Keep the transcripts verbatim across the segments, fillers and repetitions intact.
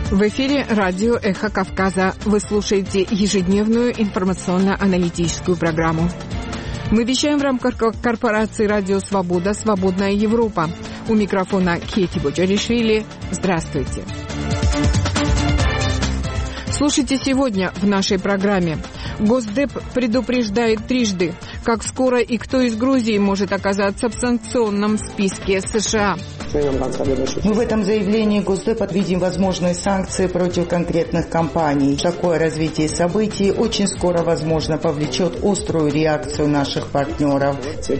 В эфире радио «Эхо Кавказа». Вы слушаете ежедневную информационно-аналитическую программу. Мы вещаем в рамках корпорации «Радио Свобода. Свободная Европа». У микрофона Кети Боджаришвили. Здравствуйте. Слушайте сегодня в нашей программе. Госдеп предупреждает трижды, как скоро и кто из Грузии может оказаться в санкционном списке США. Мы в этом заявлении Госдеп видим возможные санкции против конкретных компаний. Такое развитие событий очень скоро, возможно, повлечет острую реакцию наших партнеров.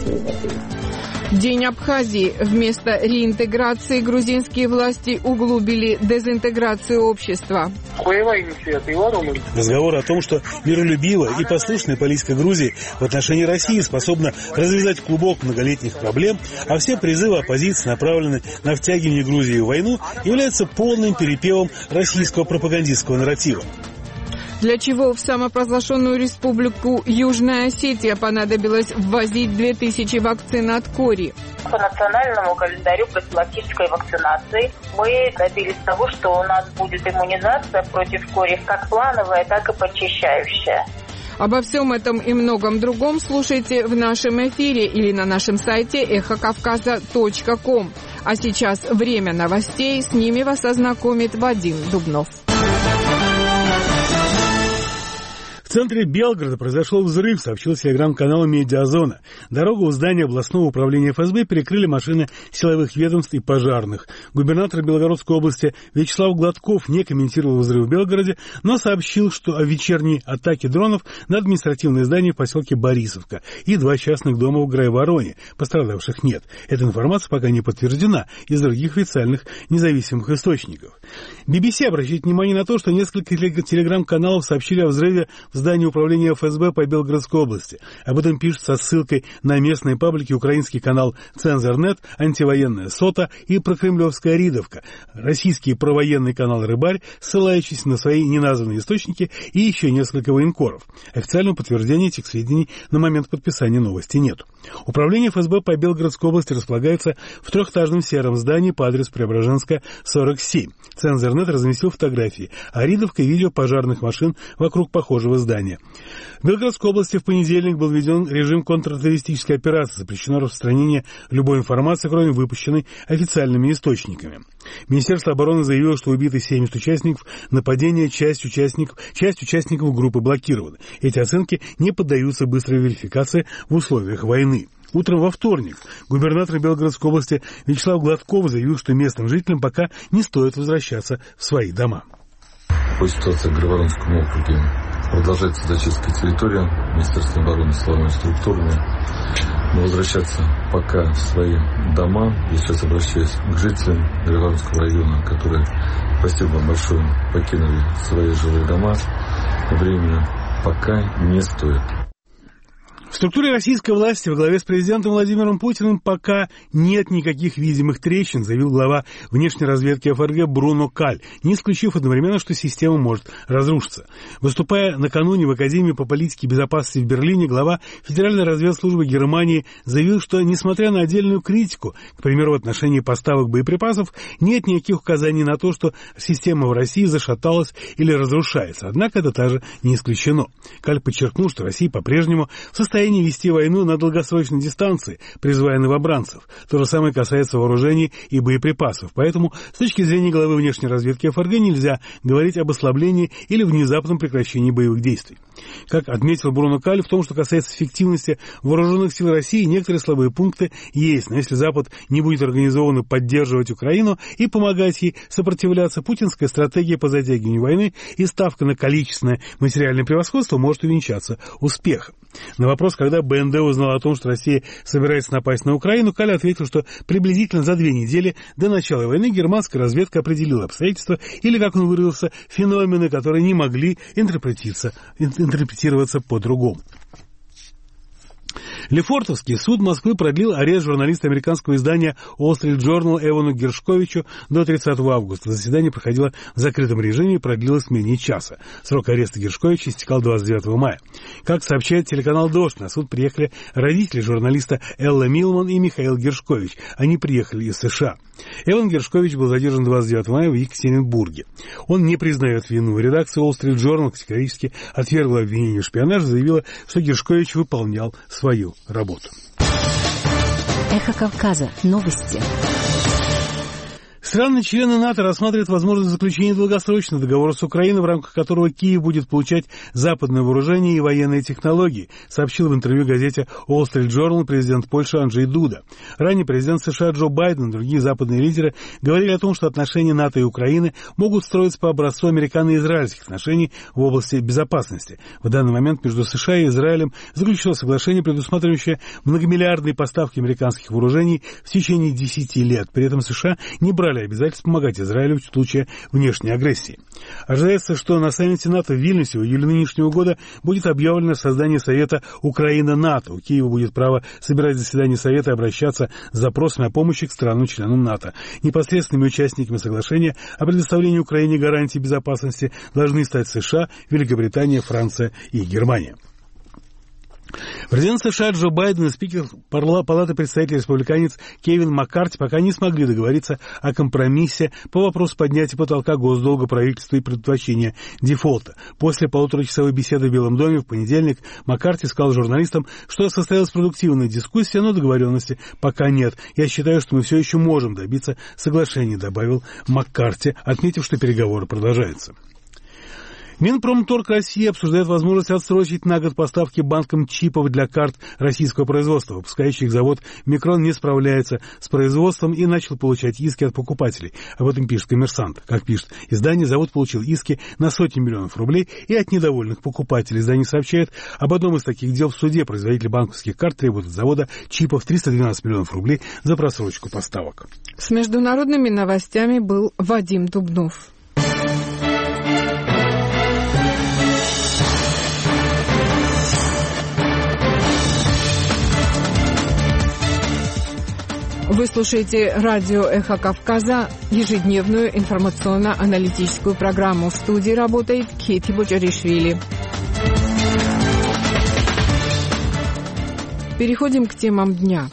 День Абхазии. Вместо реинтеграции грузинские власти углубили дезинтеграцию общества. Разговор о том, что миролюбивая и послушная политика Грузии в отношении России способна развязать клубок многолетних проблем, а все призывы оппозиции направлены на втягивание Грузии в войну, является полным перепевом российского пропагандистского нарратива. Для чего в самопровозглашенную республику Южная Осетия понадобилось ввозить две тысячи вакцин от кори? По национальному календарю профилактической вакцинации мы добились того, что у нас будет иммунизация против кори как плановая, так и подчищающая. Обо всем этом и многом другом слушайте в нашем эфире или на нашем сайте эхо кавказа точка ком. А сейчас время новостей, с ними вас ознакомит Вадим Дубнов. В центре Белгорода произошел взрыв, сообщил телеграм-канал «Медиазона». Дорогу у здания областного управления эф эс бэ перекрыли машины силовых ведомств и пожарных. Губернатор Белгородской области Вячеслав Гладков не комментировал взрыв в Белгороде, но сообщил, что о вечерней атаке дронов на административное здание в поселке Борисовка и два частных дома в Грайвороне. Пострадавших нет. Эта информация пока не подтверждена из других официальных независимых источников. би би си обращает внимание на то, что несколько телеграм-каналов сообщили о взрыве в здании управления эф эс бэ по Белгородской области. Об этом пишут со ссылкой на местные паблики украинский канал «Цензорнет», антивоенная «Сота» и прокремлевская «Ридовка», российский провоенный канал «Рыбарь», ссылающийся на свои неназванные источники, и еще несколько военкоров. Официального подтверждения этих сведений на момент подписания новости нет. Управление эф эс бэ по Белгородской области располагается в трехэтажном сером здании по адресу Преображенская, сорок семь. «Цензорнет» разместил фотографии, а «Ридовка» — видео пожарных машин вокруг похожего здания. В Белгородской области в понедельник был введен режим контртеррористической операции. Запрещено распространение любой информации, кроме выпущенной официальными источниками. Министерство обороны заявило, что убиты семьдесят участников нападения, часть участников, часть участников группы блокированы. Эти оценки не поддаются быстрой верификации в условиях войны. Утром во вторник губернатор Белгородской области Вячеслав Гладков заявил, что местным жителям пока не стоит возвращаться в свои дома. По ситуации в Грайворонском округе продолжается зачистка территории Министерства обороны силовыми структурами. Но возвращаться пока в свои дома, я сейчас обращаюсь к жителям Грайворонского района, которые, спасибо вам большое, покинули свои жилые дома, временно пока не стоит. В структуре российской власти во главе с президентом Владимиром Путиным пока нет никаких видимых трещин, заявил глава внешней разведки эф эр гэ Бруно Каль, не исключив одновременно, что система может разрушиться. Выступая накануне в Академии по политике и безопасности в Берлине, глава Федеральной разведслужбы Германии заявил, что, несмотря на отдельную критику, к примеру, в отношении поставок боеприпасов, нет никаких указаний на то, что система в России зашаталась или разрушается. Однако это также не исключено. Каль подчеркнул, что Россия по-прежнему в состоянии вести войну на долгосрочной дистанции, призывая новобранцев. То же самое касается вооружений и боеприпасов. Поэтому, с точки зрения главы внешней разведки эф эр гэ, нельзя говорить об ослаблении или внезапном прекращении боевых действий. Как отметил Бруно Каль, в том, что касается эффективности вооруженных сил России, некоторые слабые пункты есть. Но если Запад не будет организованно поддерживать Украину и помогать ей сопротивляться, путинская стратегия по затягиванию войны и ставка на количественное материальное превосходство может увенчаться успехом. На вопрос, когда бэ эн дэ узнал о том, что Россия собирается напасть на Украину, Каль ответил, что приблизительно за две недели до начала войны германская разведка определила обстоятельства или, как он выразился, феномены, которые не могли интерпретироваться, интерпретироваться по-другому. Лефортовский суд Москвы продлил арест журналиста американского издания Wall Street Journal Эвану Гершковичу до тридцатого августа. Заседание проходило в закрытом режиме и продлилось менее часа. Срок ареста Гершковича истекал двадцать девятого мая. Как сообщает телеканал «Дождь», на суд приехали родители журналиста Элла Милман и Михаил Гершкович. Они приехали из США. Эван Гершкович был задержан двадцать девятого мая в Екатеринбурге. Он не признает вину. Редакция Wall Street Journal категорически отвергла обвинение в шпионаже, заявила, что Гершкович выполнял свою работу. Эхо Кавказа. Новости. Страны-члены НАТО рассматривают возможность заключения долгосрочного договора с Украиной, в рамках которого Киев будет получать западное вооружение и военные технологии, сообщил в интервью газете Wall Street Journal президент Польши Анджей Дуда. Ранее президент США Джо Байден и другие западные лидеры говорили о том, что отношения НАТО и Украины могут строиться по образцу американо-израильских отношений в области безопасности. В данный момент между США и Израилем заключено соглашение, предусматривающее многомиллиардные поставки американских вооружений в течение десяти лет. При этом США не брали обязательств помогать Израилю в случае внешней агрессии. Ожидается, что на саммите НАТО в Вильнюсе в июле нынешнего года будет объявлено создание Совета Украина-НАТО. У Киева будет право собирать заседания Совета и обращаться с запросами о помощи к странам-членам НАТО. Непосредственными участниками соглашения о предоставлении Украине гарантий безопасности должны стать США, Великобритания, Франция и Германия. Президент США Джо Байден и спикер Палаты представителей республиканец Кевин Маккарти пока не смогли договориться о компромиссе по вопросу поднятия потолка госдолга правительства и предотвращения дефолта. После полуторачасовой беседы в Белом доме в понедельник Маккарти сказал журналистам, что состоялась продуктивная дискуссия, но договоренности пока нет. «Я считаю, что мы все еще можем добиться соглашения», добавил Маккарти, отметив, что переговоры продолжаются. Минпромторг России обсуждает возможность отсрочить на год поставки банкам чипов для карт российского производства. Выпускающий их завод «Микрон» не справляется с производством и начал получать иски от покупателей. Об этом пишет «Коммерсант». Как пишет издание, завод получил иски на сотни миллионов рублей и от недовольных покупателей. Издание сообщает об одном из таких дел в суде. Производитель банковских карт требует от завода чипов триста двенадцать миллионов рублей за просрочку поставок. С международными новостями был Вадим Дубнов. Вы слушаете радио «Эхо Кавказа», ежедневную информационно-аналитическую программу. В студии работает Кети Боджаришвили. Переходим к темам дня.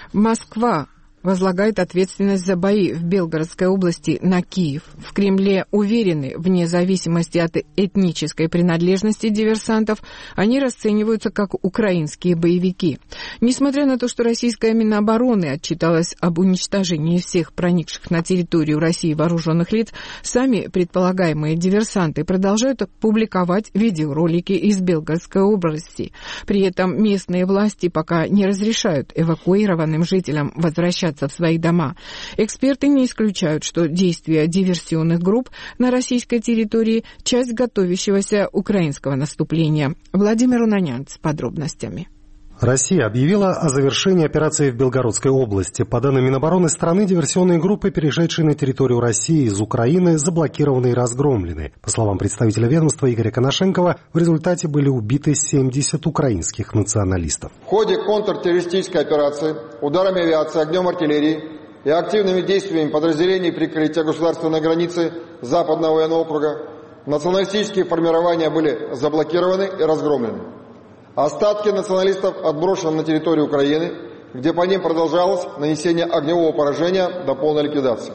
Москва возлагает ответственность за бои в Белгородской области на Киев. В Кремле уверены, вне зависимости от этнической принадлежности диверсантов, они расцениваются как украинские боевики. Несмотря на то, что российская Минобороны отчиталась об уничтожении всех проникших на территорию России вооруженных лиц, сами предполагаемые диверсанты продолжают публиковать видеоролики из Белгородской области. При этом местные власти пока не разрешают эвакуированным жителям возвращаться в свои дома. Эксперты не исключают, что действия диверсионных групп на российской территории – часть готовящегося украинского наступления. Владимир Унанян с подробностями. Россия объявила о завершении операции в Белгородской области. По данным Минобороны страны, диверсионные группы, перешедшие на территорию России из Украины, заблокированы и разгромлены. По словам представителя ведомства Игоря Коношенкова, в результате были убиты семьдесят украинских националистов. В ходе контртеррористической операции ударами авиации, огнем артиллерии и активными действиями подразделений прикрытия государственной границы Западного военного округа националистические формирования были заблокированы и разгромлены. Остатки националистов отброшены на территорию Украины, где по ним продолжалось нанесение огневого поражения до полной ликвидации.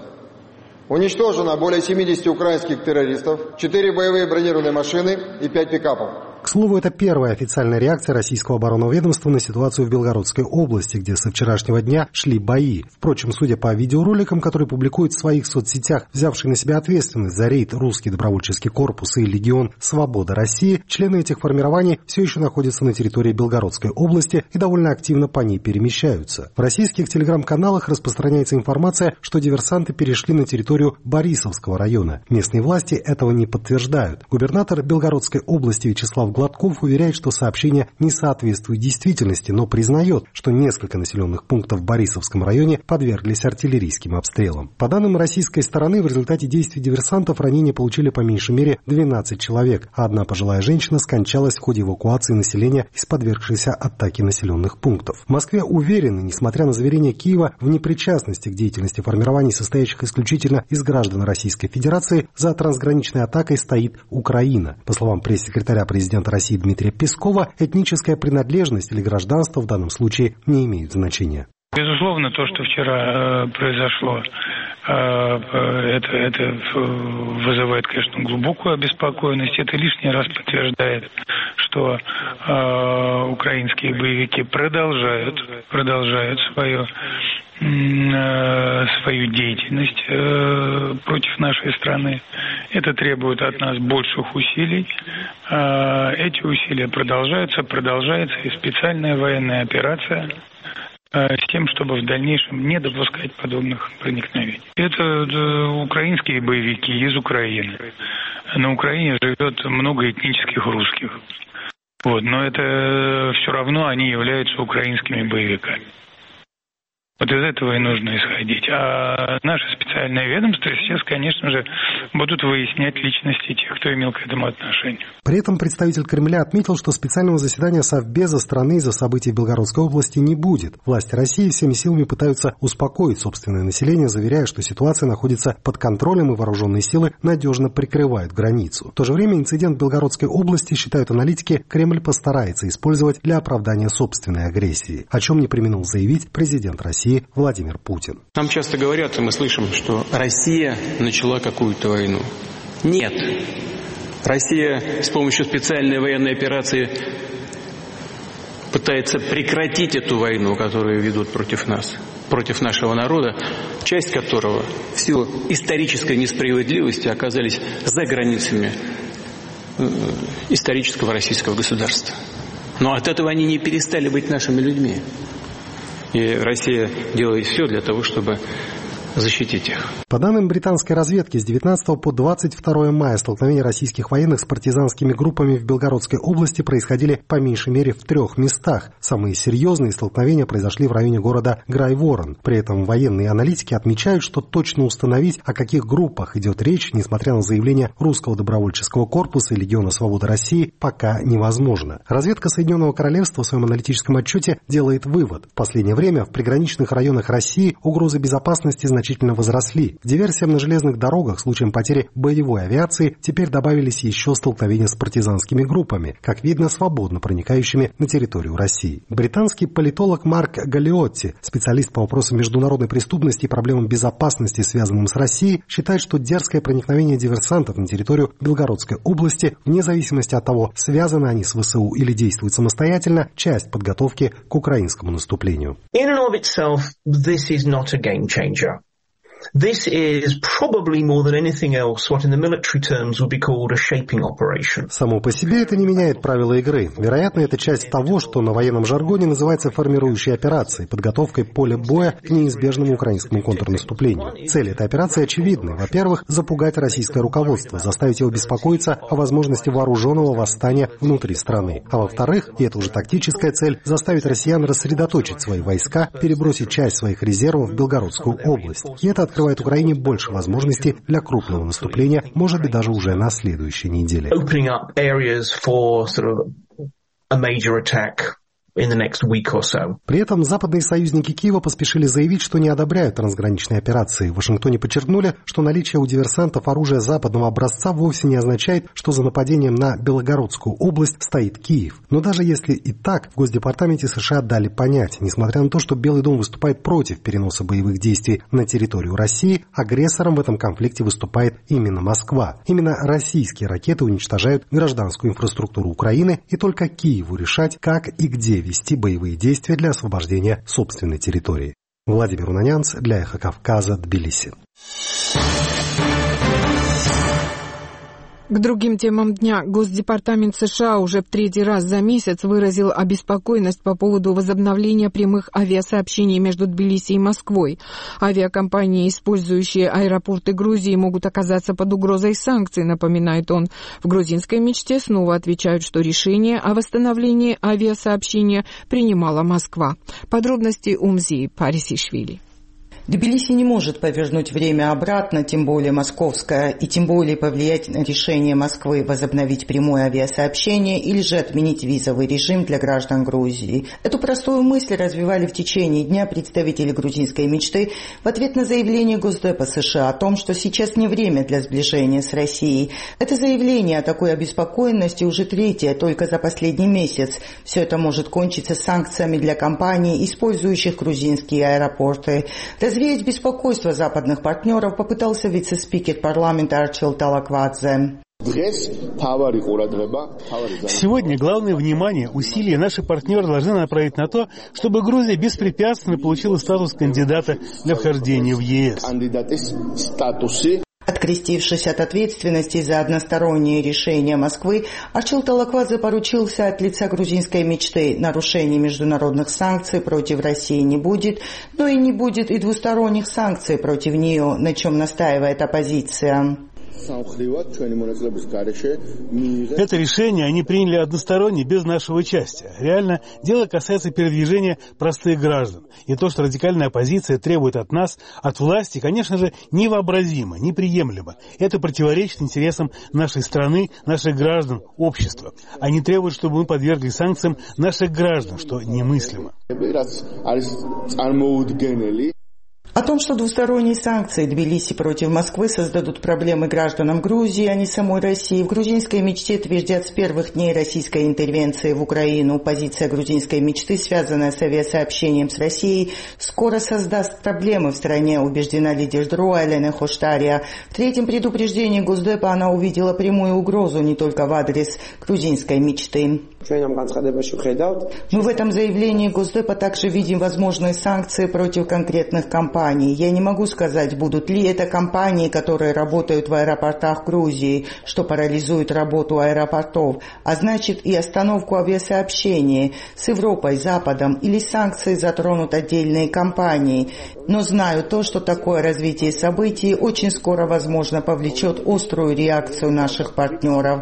Уничтожено более семидесяти украинских террористов, четыре боевые бронированные машины и пять пикапов. К слову, это первая официальная реакция российского оборонного ведомства на ситуацию в Белгородской области, где со вчерашнего дня шли бои. Впрочем, судя по видеороликам, которые публикуют в своих соцсетях, взявшие на себя ответственность за рейд «Русский добровольческий корпус» и «Легион Свобода России», члены этих формирований все еще находятся на территории Белгородской области и довольно активно по ней перемещаются. В российских телеграм-каналах распространяется информация, что диверсанты перешли на территорию Борисовского района. Местные власти этого не подтверждают. Губернатор Белгородской области Вячеслав Гладков уверяет, что сообщение не соответствует действительности, но признает, что несколько населенных пунктов в Борисовском районе подверглись артиллерийским обстрелам. По данным российской стороны, в результате действий диверсантов ранения получили по меньшей мере двенадцать человек, а одна пожилая женщина скончалась в ходе эвакуации населения из подвергшейся атаке населенных пунктов. В Москве уверены, несмотря на заверения Киева в непричастности к деятельности формирований, состоящих исключительно из граждан Российской Федерации, за трансграничной атакой стоит Украина. По словам пресс-секретаря президента России Дмитрия Пескова, этническая принадлежность или гражданство в данном случае не имеют значения. Безусловно, то, что вчера э, произошло, э, это, это вызывает, конечно, глубокую обеспокоенность. Это лишний раз подтверждает, что э, украинские боевики продолжают, продолжают свою, э, свою деятельность э, против нашей страны. Это требует от нас больших усилий. Э, эти усилия продолжаются, продолжается и специальная военная операция с тем, чтобы в дальнейшем не допускать подобных проникновений. Это украинские боевики из Украины. На Украине живет много этнических русских. Вот, но это все равно они являются украинскими боевиками. Вот из этого и нужно исходить. А наше специальное ведомство сейчас, конечно же, будут выяснять личности тех, кто имел к этому отношение. При этом представитель Кремля отметил, что специального заседания Совбеза страны из-за событий в Белгородской области не будет. Власти России всеми силами пытаются успокоить собственное население, заверяя, что ситуация находится под контролем и вооруженные силы надежно прикрывают границу. В то же время инцидент в Белгородской области, считают аналитики, Кремль постарается использовать для оправдания собственной агрессии, о чем не преминул заявить президент России Владимир Путин. Нам часто говорят, и мы слышим, что Россия начала какую-то войну. Нет. Россия с помощью специальной военной операции пытается прекратить эту войну, которую ведут против нас, против нашего народа, часть которого в силу исторической несправедливости оказались за границами исторического российского государства. Но от этого они не перестали быть нашими людьми. И Россия делает все для того, чтобы защитить их. По данным британской разведки, с девятнадцатого по двадцать второе мая столкновения российских военных с партизанскими группами в Белгородской области происходили по меньшей мере в трех местах. Самые серьезные столкновения произошли в районе города Грайворон. При этом военные аналитики отмечают, что точно установить, о каких группах идет речь, несмотря на заявления Русского добровольческого корпуса и Легиона Свободы России, пока невозможно. Разведка Соединенного Королевства в своем аналитическом отчете делает вывод. В последнее время в приграничных районах России угрозы безопасности значительно значительно возросли. К диверсиям на железных дорогах случаем потери боевой авиации теперь добавились еще столкновения с партизанскими группами, как видно, свободно проникающими на территорию России. Британский политолог Марк Галлиотти, специалист по вопросам международной преступности и проблемам безопасности, связанным с Россией, считает, что дерзкое проникновение диверсантов на территорию Белгородской области, вне зависимости от того, связаны они с ВСУ или действуют самостоятельно, часть подготовки к украинскому наступлению. In and of itself, this is not a game changer. This is probably more than anything else what in the military terms would be called a shaping operation. Само по себе это не меняет правила игры. Вероятно, это часть того, что на военном жаргоне называется формирующей операцией, подготовкой поля боя к неизбежному украинскому контрнаступлению. Цель этой операции очевидна. Во-первых, запугать российское руководство, заставить его беспокоиться о возможности вооруженного восстания внутри страны. А во-вторых, и это уже тактическая цель, заставить россиян рассредоточить свои войска, перебросить часть своих резервов в Белгородскую область. И это открывает Украине больше возможностей для крупного наступления, может быть, даже уже на следующей неделе. In the next week or so. При этом западные союзники Киева поспешили заявить, что не одобряют трансграничные операции. В Вашингтоне подчеркнули, что наличие у диверсантов оружия западного образца вовсе не означает, что за нападением на Белгородскую область стоит Киев. Но даже если и так, в Госдепартаменте США дали понять, несмотря на то, что Белый дом выступает против переноса боевых действий на территорию России, агрессором в этом конфликте выступает именно Москва. Именно российские ракеты уничтожают гражданскую инфраструктуру Украины, и только Киеву решать, как и где вести боевые действия для освобождения собственной территории. Владимир Унанянц для Эхо Кавказа, Тбилиси. К другим темам дня. Госдепартамент США уже в третий раз за месяц выразил обеспокоенность по поводу возобновления прямых авиасообщений между Тбилиси и Москвой. Авиакомпании, использующие аэропорты Грузии, могут оказаться под угрозой санкций, напоминает он. В грузинской мечте снова отвечают, что решение о восстановлении авиасообщения принимала Москва. Подробности Умзи Парисишвили. Тбилиси не может повернуть время обратно, тем более московское, и тем более повлиять на решение Москвы возобновить прямое авиасообщение или же отменить визовый режим для граждан Грузии. Эту простую мысль развивали в течение дня представители грузинской мечты в ответ на заявление Госдепа США о том, что сейчас не время для сближения с Россией. Это заявление о такой обеспокоенности уже третье только за последний месяц. Все это может кончиться санкциями для компаний, использующих грузинские аэропорты. Развеять беспокойство западных партнеров попытался вице-спикер парламента Арчил Талаквадзе. Сегодня главное внимание, усилия наши партнеры должны направить на то, чтобы Грузия беспрепятственно получила статус кандидата для вхождения в ЕС. Открестившись от ответственности за односторонние решения Москвы, Арчил Талаквадзе поручился от лица грузинской мечты: нарушений международных санкций против России не будет, но и не будет и двусторонних санкций против нее, на чем настаивает оппозиция. Это решение они приняли односторонне, без нашего участия. Реально, дело касается передвижения простых граждан. И то, что радикальная оппозиция требует от нас, от власти, конечно же, невообразимо, неприемлемо. Это противоречит интересам нашей страны, наших граждан, общества. Они требуют, чтобы мы подвергли санкциям наших граждан, что немыслимо. О том, что двусторонние санкции Тбилиси против Москвы создадут проблемы гражданам Грузии, а не самой России, в грузинской мечте твердят с первых дней российской интервенции в Украину. Позиция грузинской мечты, связанная с авиасообщением с Россией, скоро создаст проблемы в стране, убеждена лидер ДРО Элена Хоштария. В третьем предупреждении Госдепа она увидела прямую угрозу не только в адрес грузинской мечты. Мы в этом заявлении Госдепа также видим возможные санкции против конкретных компаний. Я не могу сказать, будут ли это компании, которые работают в аэропортах Грузии, что парализует работу аэропортов, а значит и остановку авиасообщения с Европой, Западом, или санкции затронут отдельные компании. Но знаю то, что такое развитие событий очень скоро, возможно, повлечет острую реакцию наших партнеров.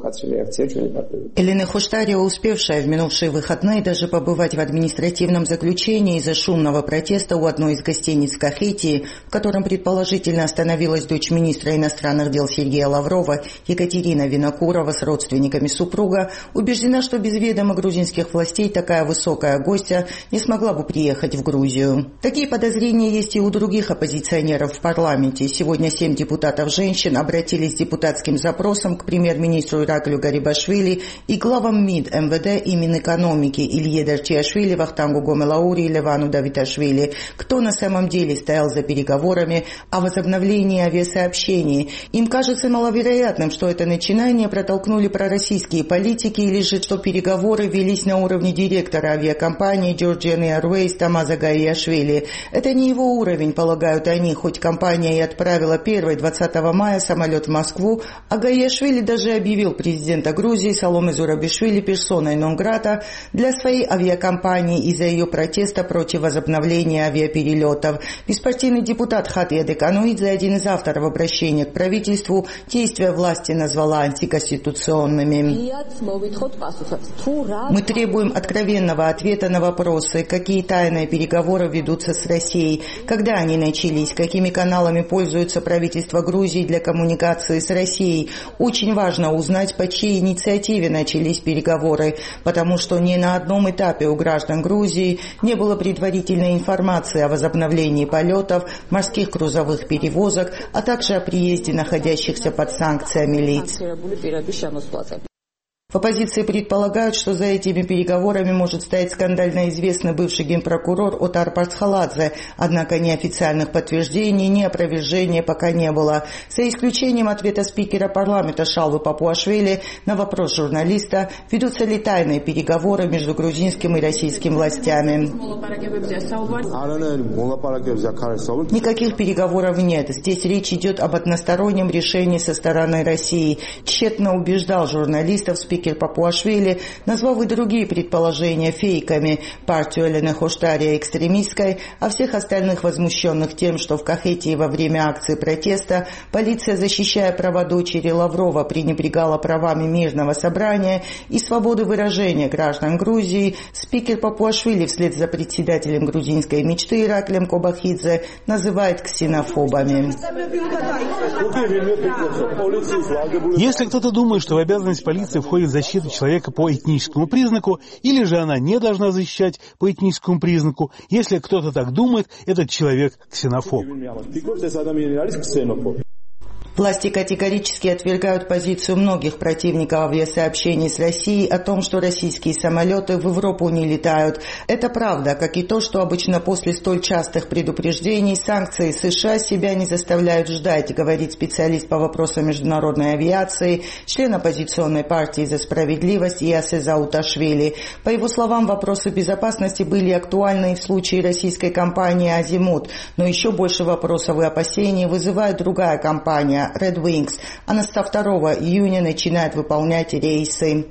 Элена Хоштария, успевшая в минувшие выходные даже побывать в административном заключении из-за шумного протеста у одной из гостиниц в Кахетии, в котором предположительно остановилась дочь министра иностранных дел Сергея Лаврова, Екатерина Винокурова, с родственниками супруга, убеждена, что без ведома грузинских властей такая высокая гостья не смогла бы приехать в Грузию. Такие подозрения есть и у других оппозиционеров в парламенте. Сегодня семь депутатов-женщин обратились с депутатским запросом к премьер-министру Ираклию Гарибашвили и главам МИД, МВД и Минэкономики Илье Дарчиашвили, Вахтангу Гомелаури и Левану Давиташвили, кто на самом деле стоял за переговорами о возобновлении авиасообщений. Им кажется маловероятным, что это начинание протолкнули пророссийские политики, или же что переговоры велись на уровне директора авиакомпании Georgian Airways Тамаза Гаиашвили. Это не его уровень, полагают они, хоть компания и отправила первый двадцатого мая самолет в Москву, а Гаиашвили даже объявил президента Грузии Саломе Зурабишвили персоной нон-грата для своей авиакомпании из-за ее протеста против возобновления авиаперелетов. Беспартийный депутат Хатия Декануидзе, один из авторов обращения к правительству, действия власти назвала антиконституционными. Мы требуем откровенного ответа на вопросы, какие тайные переговоры ведутся с Россией, когда они начались, какими каналами пользуется правительство Грузии для коммуникации с Россией. Очень важно узнать, по чьей инициативе начались переговоры, потому что ни на одном этапе у граждан Грузии не было предварительной информации о возобновлении полетов, морских грузовых перевозок, а также о приезде находящихся под санкциями лиц. В оппозиции предполагают, что за этими переговорами может стоять скандально известный бывший генпрокурор Отар Парцхаладзе, однако ни официальных подтверждений, ни опровержения пока не было. За исключением ответа спикера парламента Шалвы Папуашвили на вопрос журналиста, ведутся ли тайные переговоры между грузинским и российским властями. Никаких переговоров нет. Здесь речь идет об одностороннем решении со стороны России. Тщетно убеждал журналистов спикер Папуашвили, назвав и другие предположения фейками, партию Элене Хоштария экстремистской, а всех остальных возмущенных тем, что в Кахетии во время акции протеста полиция, защищая права дочери Лаврова, пренебрегала правами мирного собрания и свободы выражения граждан Грузии, спикер Папуашвили вслед за председателем грузинской мечты Ираклием Кобахидзе называет ксенофобами. Если кто-то думает, что в обязанность полиции входит защита человека по этническому признаку, или же она не должна защищать по этническому признаку, если кто-то так думает, этот человек ксенофоб. Власти категорически отвергают позицию многих противников авиасообщений с Россией о том, что российские самолеты в Европу не летают. Это правда, как и то, что обычно после столь частых предупреждений санкции США себя не заставляют ждать, говорит специалист по вопросам международной авиации, член оппозиционной партии «За справедливость» Ясе Зауташвили. По его словам, вопросы безопасности были актуальны и в случае российской компании «Азимут», но еще больше вопросов и опасений вызывает другая компания Red Wings. Она со второго июня начинает выполнять рейсы.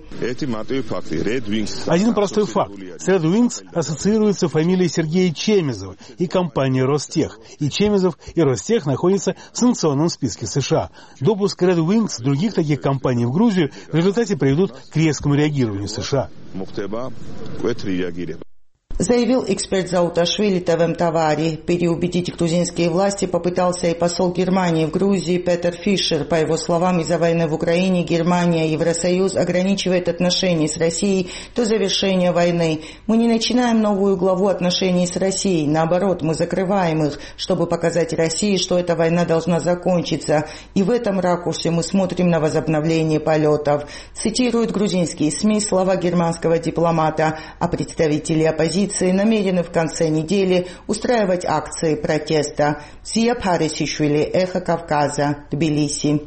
Один простой факт. С Red Wings ассоциируется фамилия Сергея Чемезова и компания Ростех. И Чемезов, и Ростех находятся в санкционном списке США. Допуск Red Wings и других таких компаний в Грузию в результате приведут к резкому реагированию США. Заявил эксперт Зауташвили Тавем Тавари. Переубедить грузинские власти попытался и посол Германии в Грузии Петер Фишер. По его словам, из-за войны в Украине Германия и Евросоюз ограничивает отношения с Россией до завершения войны. Мы не начинаем новую главу отношений с Россией. Наоборот, мы закрываем их, чтобы показать России, что эта война должна закончиться. И в этом ракурсе мы смотрим на возобновление полетов. Цитируют грузинские СМИ слова германского дипломата, а представители оппозиции намерены в конце недели устраивать акции протеста. Зия Парисишвили, Эхо Кавказа, Тбилиси.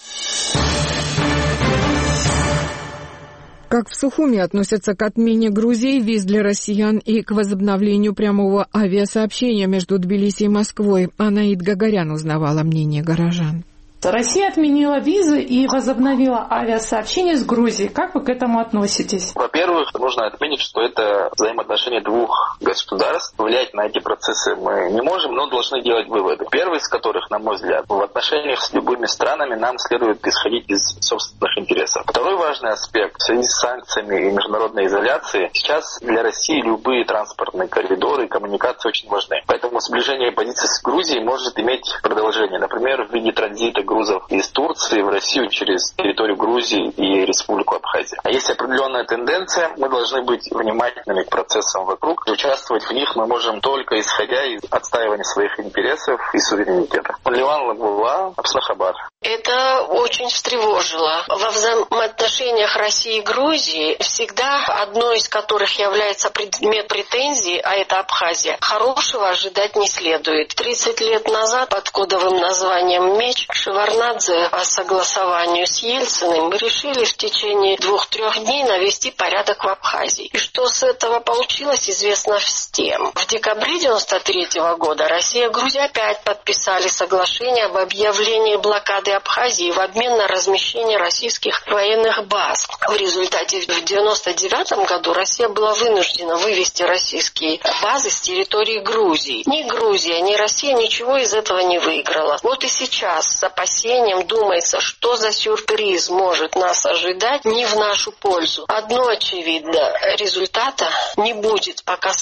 Как в Сухуми относятся к отмене Грузии виз для россиян и к возобновлению прямого авиасообщения между Тбилиси и Москвой? Анаид Гагарян узнавала мнение горожан. Россия отменила визы и возобновила авиасообщение с Грузией. Как вы к этому относитесь? Во-первых, нужно отметить, что это взаимоотношения двух государств. Влиять на эти процессы мы не можем, но должны делать выводы. Первый из которых, на мой взгляд, в отношениях с любыми странами нам следует исходить из собственных интересов. Второй важный аспект в связи с санкциями и международной изоляцией. Сейчас для России любые транспортные коридоры и коммуникации очень важны. Поэтому сближение позиций с Грузией может иметь продолжение. Например, в виде транзита грузов из Турции в Россию через территорию Грузии и Республику Абхазия. А есть определенная тенденция, мы должны быть внимательными к процессам вокруг. Участвовать в них мы можем только исходя из отстаивания своих интересов и суверенитета. Ливан Лагула, Апснахабар. Это очень встревожило. Во взаимоотношениях России и Грузии всегда одной из которых является предмет претензий, а это Абхазия, хорошего ожидать не следует. тридцать лет назад под кодовым названием «Меч» Шеварднадзе по согласованию с Ельциным мы решили в течение двух-трех дней навести порядок в Абхазии. И что с этого получилось, известно всем. В декабре девяносто третьего года Россия и Грузия опять подписали соглашение об объявлении блокады Абхазии в обмен на размещение российских военных баз. В результате в девяносто девятом году Россия была вынуждена вывести российские базы с территории Грузии. Ни Грузия, ни Россия ничего из этого не выиграла. Вот и сейчас с опасением думается, что за сюрприз может нас ожидать не в нашу пользу. Одно очевидно, результата не будет, пока с Абхазией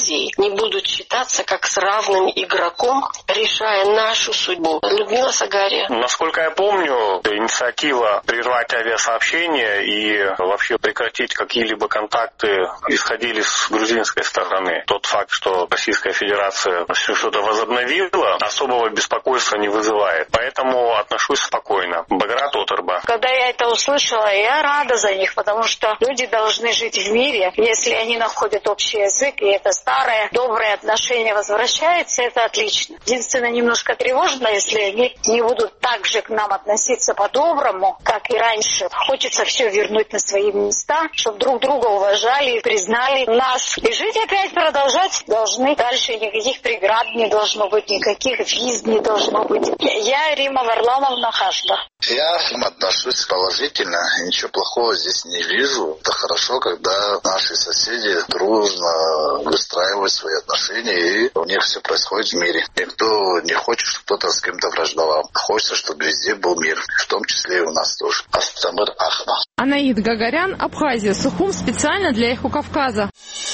Абхазией не будут считаться как с равным игроком, решая нашу судьбу. Людмила Сагария. Насколько я помню, инициатива прервать авиасообщение и вообще прекратить какие-либо контакты исходили с грузинской стороны. Тот факт, что Российская Федерация все что-то возобновила, особого беспокойства не вызывает. Поэтому отношусь спокойно. Баграт Оторба. Когда я это услышала, я рада за них, потому что люди должны жить в мире. Если они находят общий язык, и это старое, доброе отношение возвращается, это отлично. Единственное, немножко тревожно, если они не будут так же к нам относиться по-доброму, как и раньше. Хочется все вернуть на свои места, чтобы друг друга уважали и признали нас. И жить опять продолжать должны. Дальше никаких преград не должно быть, никаких виз не должно быть. Я Рима Варламовна Хашба. Я отношусь положительно, ничего плохого здесь не вижу. Это хорошо, когда наши соседи дружно выстраивают свои отношения, и у них все происходит в мире. Никто не хочет, чтобы кто-то с кем-то враждовал. Хочется, чтобы везде был мир, в том числе и у нас тоже. Астамыр Ахма. Анаид Гагарян, Абхазия, Сухум, специально для Эхо Кавказа.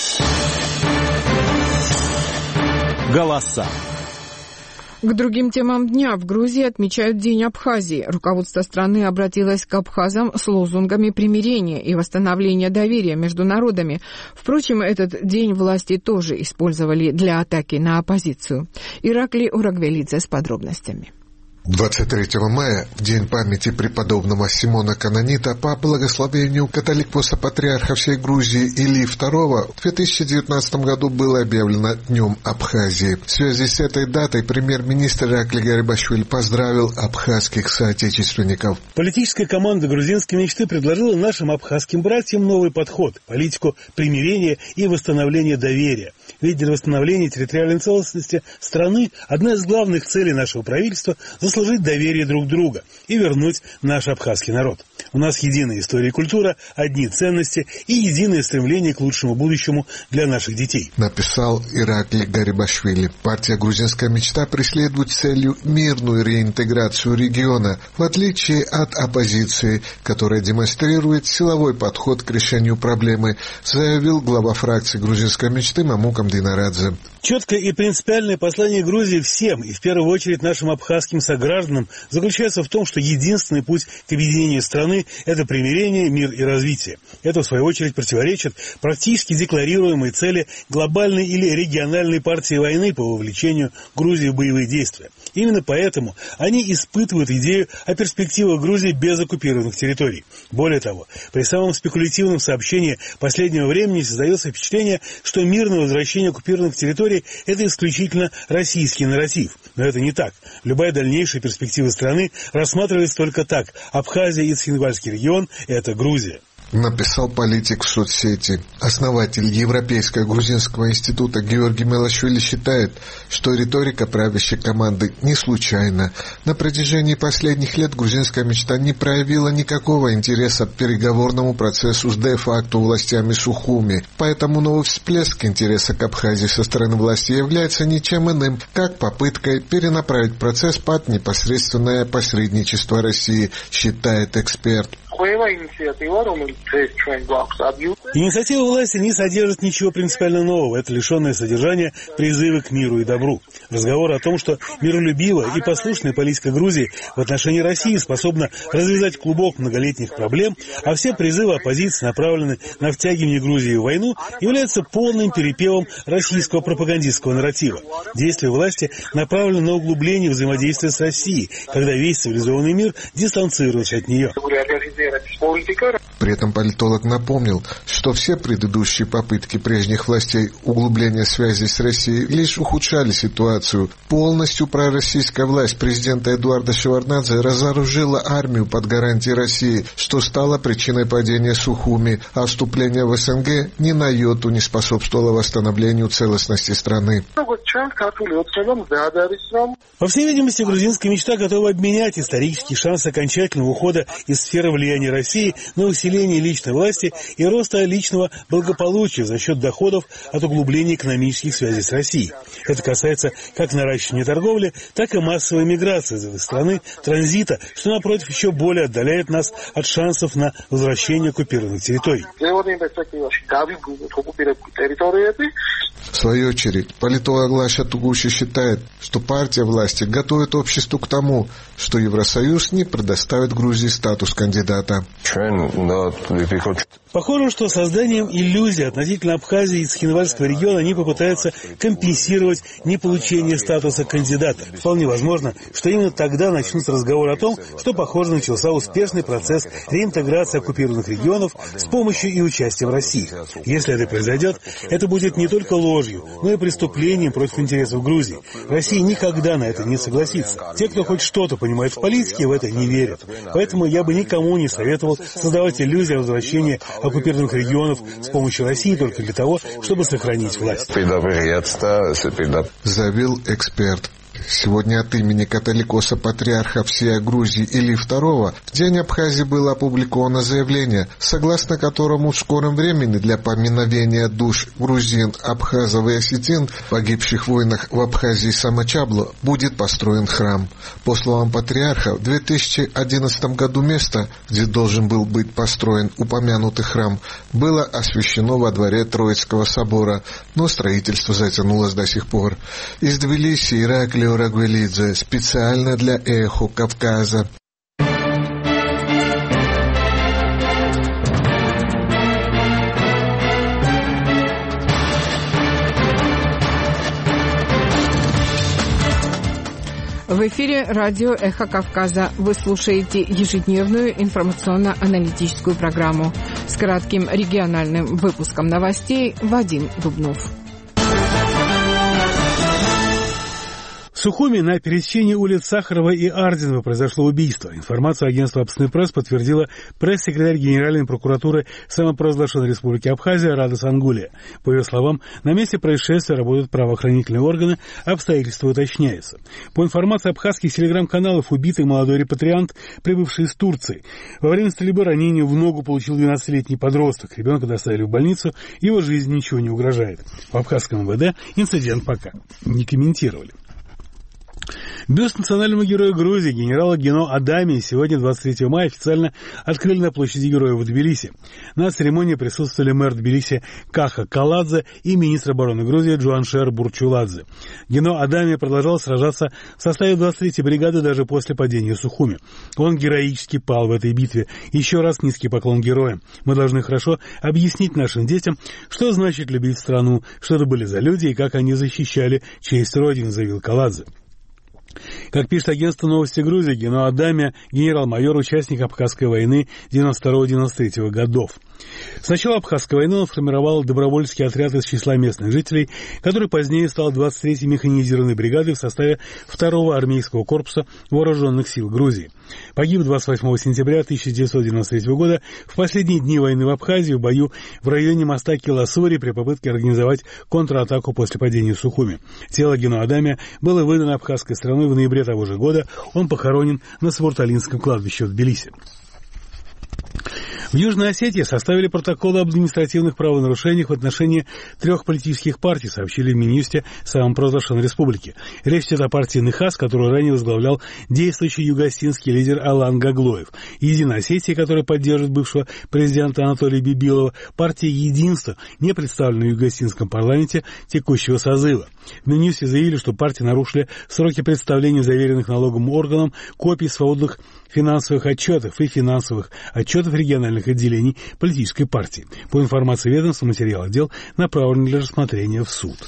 Голоса. К другим темам дня. В Грузии отмечают День Абхазии. Руководство страны обратилось к абхазам с лозунгами примирения и восстановления доверия между народами. Впрочем, этот день власти тоже использовали для атаки на оппозицию. Ираклий Урагвелидзе с подробностями. двадцать третьего мая, в день памяти преподобного Симона Канонита, по благословению католик-патриарха всей Грузии Илии второго, в две тысячи девятнадцатом году было объявлено Днем Абхазии. В связи с этой датой премьер-министр Ираклий Гарибашвили поздравил абхазских соотечественников. Политическая команда грузинской мечты предложила нашим абхазским братьям новый подход – политику примирения и восстановления доверия. Ведь для восстановления территориальной целостности страны одна из главных целей нашего правительства – заслужить доверие друг друга и вернуть наш абхазский народ. У нас единая история и культура, одни ценности и единое стремление к лучшему будущему для наших детей. Написал Ираклий Гарибашвили. Партия «Грузинская мечта» преследует целью мирную реинтеграцию региона, в отличие от оппозиции, которая демонстрирует силовой подход к решению проблемы, заявил глава фракции «Грузинской мечты» Мамукам Динарадзе. Четкое и принципиальное послание Грузии всем, и в первую очередь нашим абхазским согражданам, заключается в том, что единственный путь к объединению страны – это примирение, мир и развитие. Это, в свою очередь, противоречит практически декларируемой цели глобальной или региональной партии войны по вовлечению Грузии в боевые действия. Именно поэтому они испытывают идею о перспективах Грузии без оккупированных территорий. Более того, при самом спекулятивном сообщении последнего времени создается впечатление, что мирное возвращение оккупированных территорий – это исключительно российский нарратив. Но это не так. Любая дальнейшая перспектива страны рассматривается только так. Абхазия и Цхинвальский регион – это Грузия. Написал политик в соцсети. Основатель Европейского грузинского института Георгий Мелашвили считает, что риторика правящей команды не случайна. На протяжении последних лет грузинская мечта не проявила никакого интереса к переговорному процессу с де-факто властями Сухуми. Поэтому новый всплеск интереса к Абхазии со стороны власти является ничем иным, как попыткой перенаправить процесс под непосредственное посредничество России, считает эксперт. Инициатива власти не содержит ничего принципиально нового. Это лишенное содержания призывы к миру и добру. Разговор о том, что миролюбивая и послушная политика Грузии в отношении России способна развязать клубок многолетних проблем, а все призывы оппозиции направлены на втягивание Грузии в войну, являются полным перепевом российского пропагандистского нарратива. Действия власти направлены на углубление взаимодействия с Россией, когда весь цивилизованный мир дистанцируется от нее. При этом политолог напомнил, что все предыдущие попытки прежних властей углубления связи с Россией лишь ухудшали ситуацию. Полностью пророссийская власть президента Эдуарда Шеварднадзе разоружила армию под гарантией России, что стало причиной падения Сухуми, а вступление в СНГ ни на йоту не способствовало восстановлению целостности страны. По всей видимости, грузинская мечта готова обменять исторический шанс окончательного ухода из сферы влияния России на усиление личной власти и роста личного благополучия за счет доходов от углубления экономических связей с Россией. Это касается как наращивания торговли, так и массовой миграции из этой страны, транзита, что, напротив, еще более отдаляет нас от шансов на возвращение оккупированных территорий. В свою очередь, политолог Лаша Тугуши считает, что партия власти готовит обществу к тому, что Евросоюз не предоставит Грузии статус кандидата. Похоже, что созданием иллюзии относительно Абхазии и Цхинвальского региона они попытаются компенсировать неполучение статуса кандидата. Вполне возможно, что именно тогда начнется разговор о том, что, похоже, начался успешный процесс реинтеграции оккупированных регионов с помощью и участием России. Если это произойдет, это будет не только ложью, но и преступлением против интересов Грузии. Россия никогда на это не согласится. Те, кто хоть что-то понимает в политике, в это не верят. Поэтому я бы никому не советовал создавать иллюзию возвращения оккупированных регионов с помощью России только для того, чтобы сохранить власть. Заявил эксперт. Сегодня от имени католикоса-патриарха всей Грузии Илии второго в День Абхазии было опубликовано заявление, согласно которому в скором времени для поминовения душ грузин, абхазов и осетин, погибших в войнах в Абхазии и Самачабло, будет построен храм. По словам патриарха, в две тысячи одиннадцатом году место, где должен был быть построен упомянутый храм, было освящено во дворе Троицкого собора, но строительство затянулось до сих пор. Из Тбилиси Ираклий Рагвелидзе специально для «Эхо Кавказа». В эфире радио «Эхо Кавказа». Вы слушаете ежедневную информационно-аналитическую программу с кратким региональным выпуском новостей. Вадим Дубнов. В Сухуми на пересечении улиц Сахарова и Ардинова произошло убийство. Информацию агентства «Абсный пресс» подтвердила пресс-секретарь Генеральной прокуратуры самопровозглашенной Республики Абхазия Рада Сангулия. По ее словам, на месте происшествия работают правоохранительные органы, обстоятельства уточняются. По информации абхазских телеграм-каналов, убитый молодой репатриант, прибывший из Турции. Во время стрельбы ранение в ногу получил двенадцатилетний подросток. Ребенка доставили в больницу, его жизни ничего не угрожает. В абхазском МВД инцидент пока не комментировали. Бюст национальному герою Грузии генерала Гено Адамии сегодня, двадцать третьего мая, официально открыли на площади Героев в Тбилиси. На церемонии присутствовали мэр Тбилиси Каха Каладзе и министр обороны Грузии Джуаншер Бурчуладзе. Гено Адамия продолжал сражаться в составе двадцать третьей бригады даже после падения Сухуми. Он героически пал в этой битве. Еще раз низкий поклон героям. Мы должны хорошо объяснить нашим детям, что значит любить страну, что это были за люди и как они защищали честь Родины, заявил Каладзе. Как пишет агентство «Новости Грузии», Гено Адамия – генерал-майор, участник Абхазской войны девяносто второго — девяносто третьего годов. С начала Абхазской войны он формировал добровольческий отряд из числа местных жителей, который позднее стал двадцать третьей механизированной бригадой в составе второго армейского корпуса вооруженных сил Грузии. Погиб двадцать восьмого сентября тысяча девятьсот девяносто третьего года в последние дни войны в Абхазии в бою в районе моста Киласури при попытке организовать контратаку после падения Сухуми. Тело Гено Адамия было выдано абхазской страной в ноябре того же года. Он похоронен на Сворталинском кладбище в Тбилиси. В Южной Осетии составили протоколы об административных правонарушениях в отношении трех политических партий, сообщили в Минюсте самопровозглашенной республики. Речь идет о партии Нехас, которую ранее возглавлял действующий югоосетинский лидер Алан Гаглоев, Единой Осетии, которая поддерживает бывшего президента Анатолия Бибилова, партия Единство, не представленная в югоосетинском парламенте текущего созыва. В Минюсте заявили, что партии нарушили сроки представления заверенных налоговым органам копий свободных финансовых отчетов и финансовых отчетов региональных отделений политической партии. По информации ведомства, материалы дел направлены для рассмотрения в суд.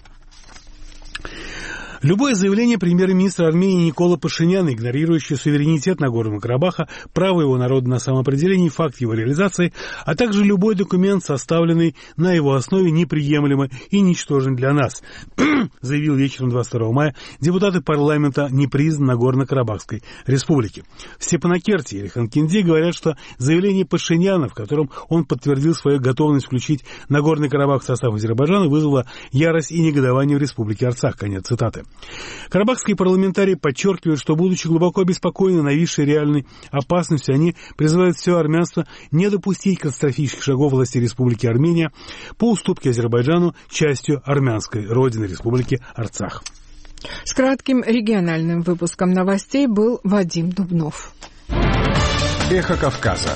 Любое заявление премьер-министра Армении Никола Пашиняна, игнорирующее суверенитет Нагорного Карабаха, право его народа на самоопределение и факт его реализации, а также любой документ, составленный на его основе, неприемлемы и ничтожен для нас, заявил вечером двадцать второго мая депутаты парламента непризнанной Нагорно-Карабахской республики. В Степанакерте или Ханкинди говорят, что заявление Пашиняна, в котором он подтвердил свою готовность включить Нагорный Карабах в состав Азербайджана, вызвало ярость и негодование в республике Арцах. Конец цитаты. Карабахские парламентарии подчеркивают, что, будучи глубоко обеспокоены нависшей реальной опасностью, они призывают все армянство не допустить катастрофических шагов власти Республики Армения по уступке Азербайджану частью армянской родины Республики Арцах. С кратким региональным выпуском новостей был Вадим Дубнов. Эхо Кавказа.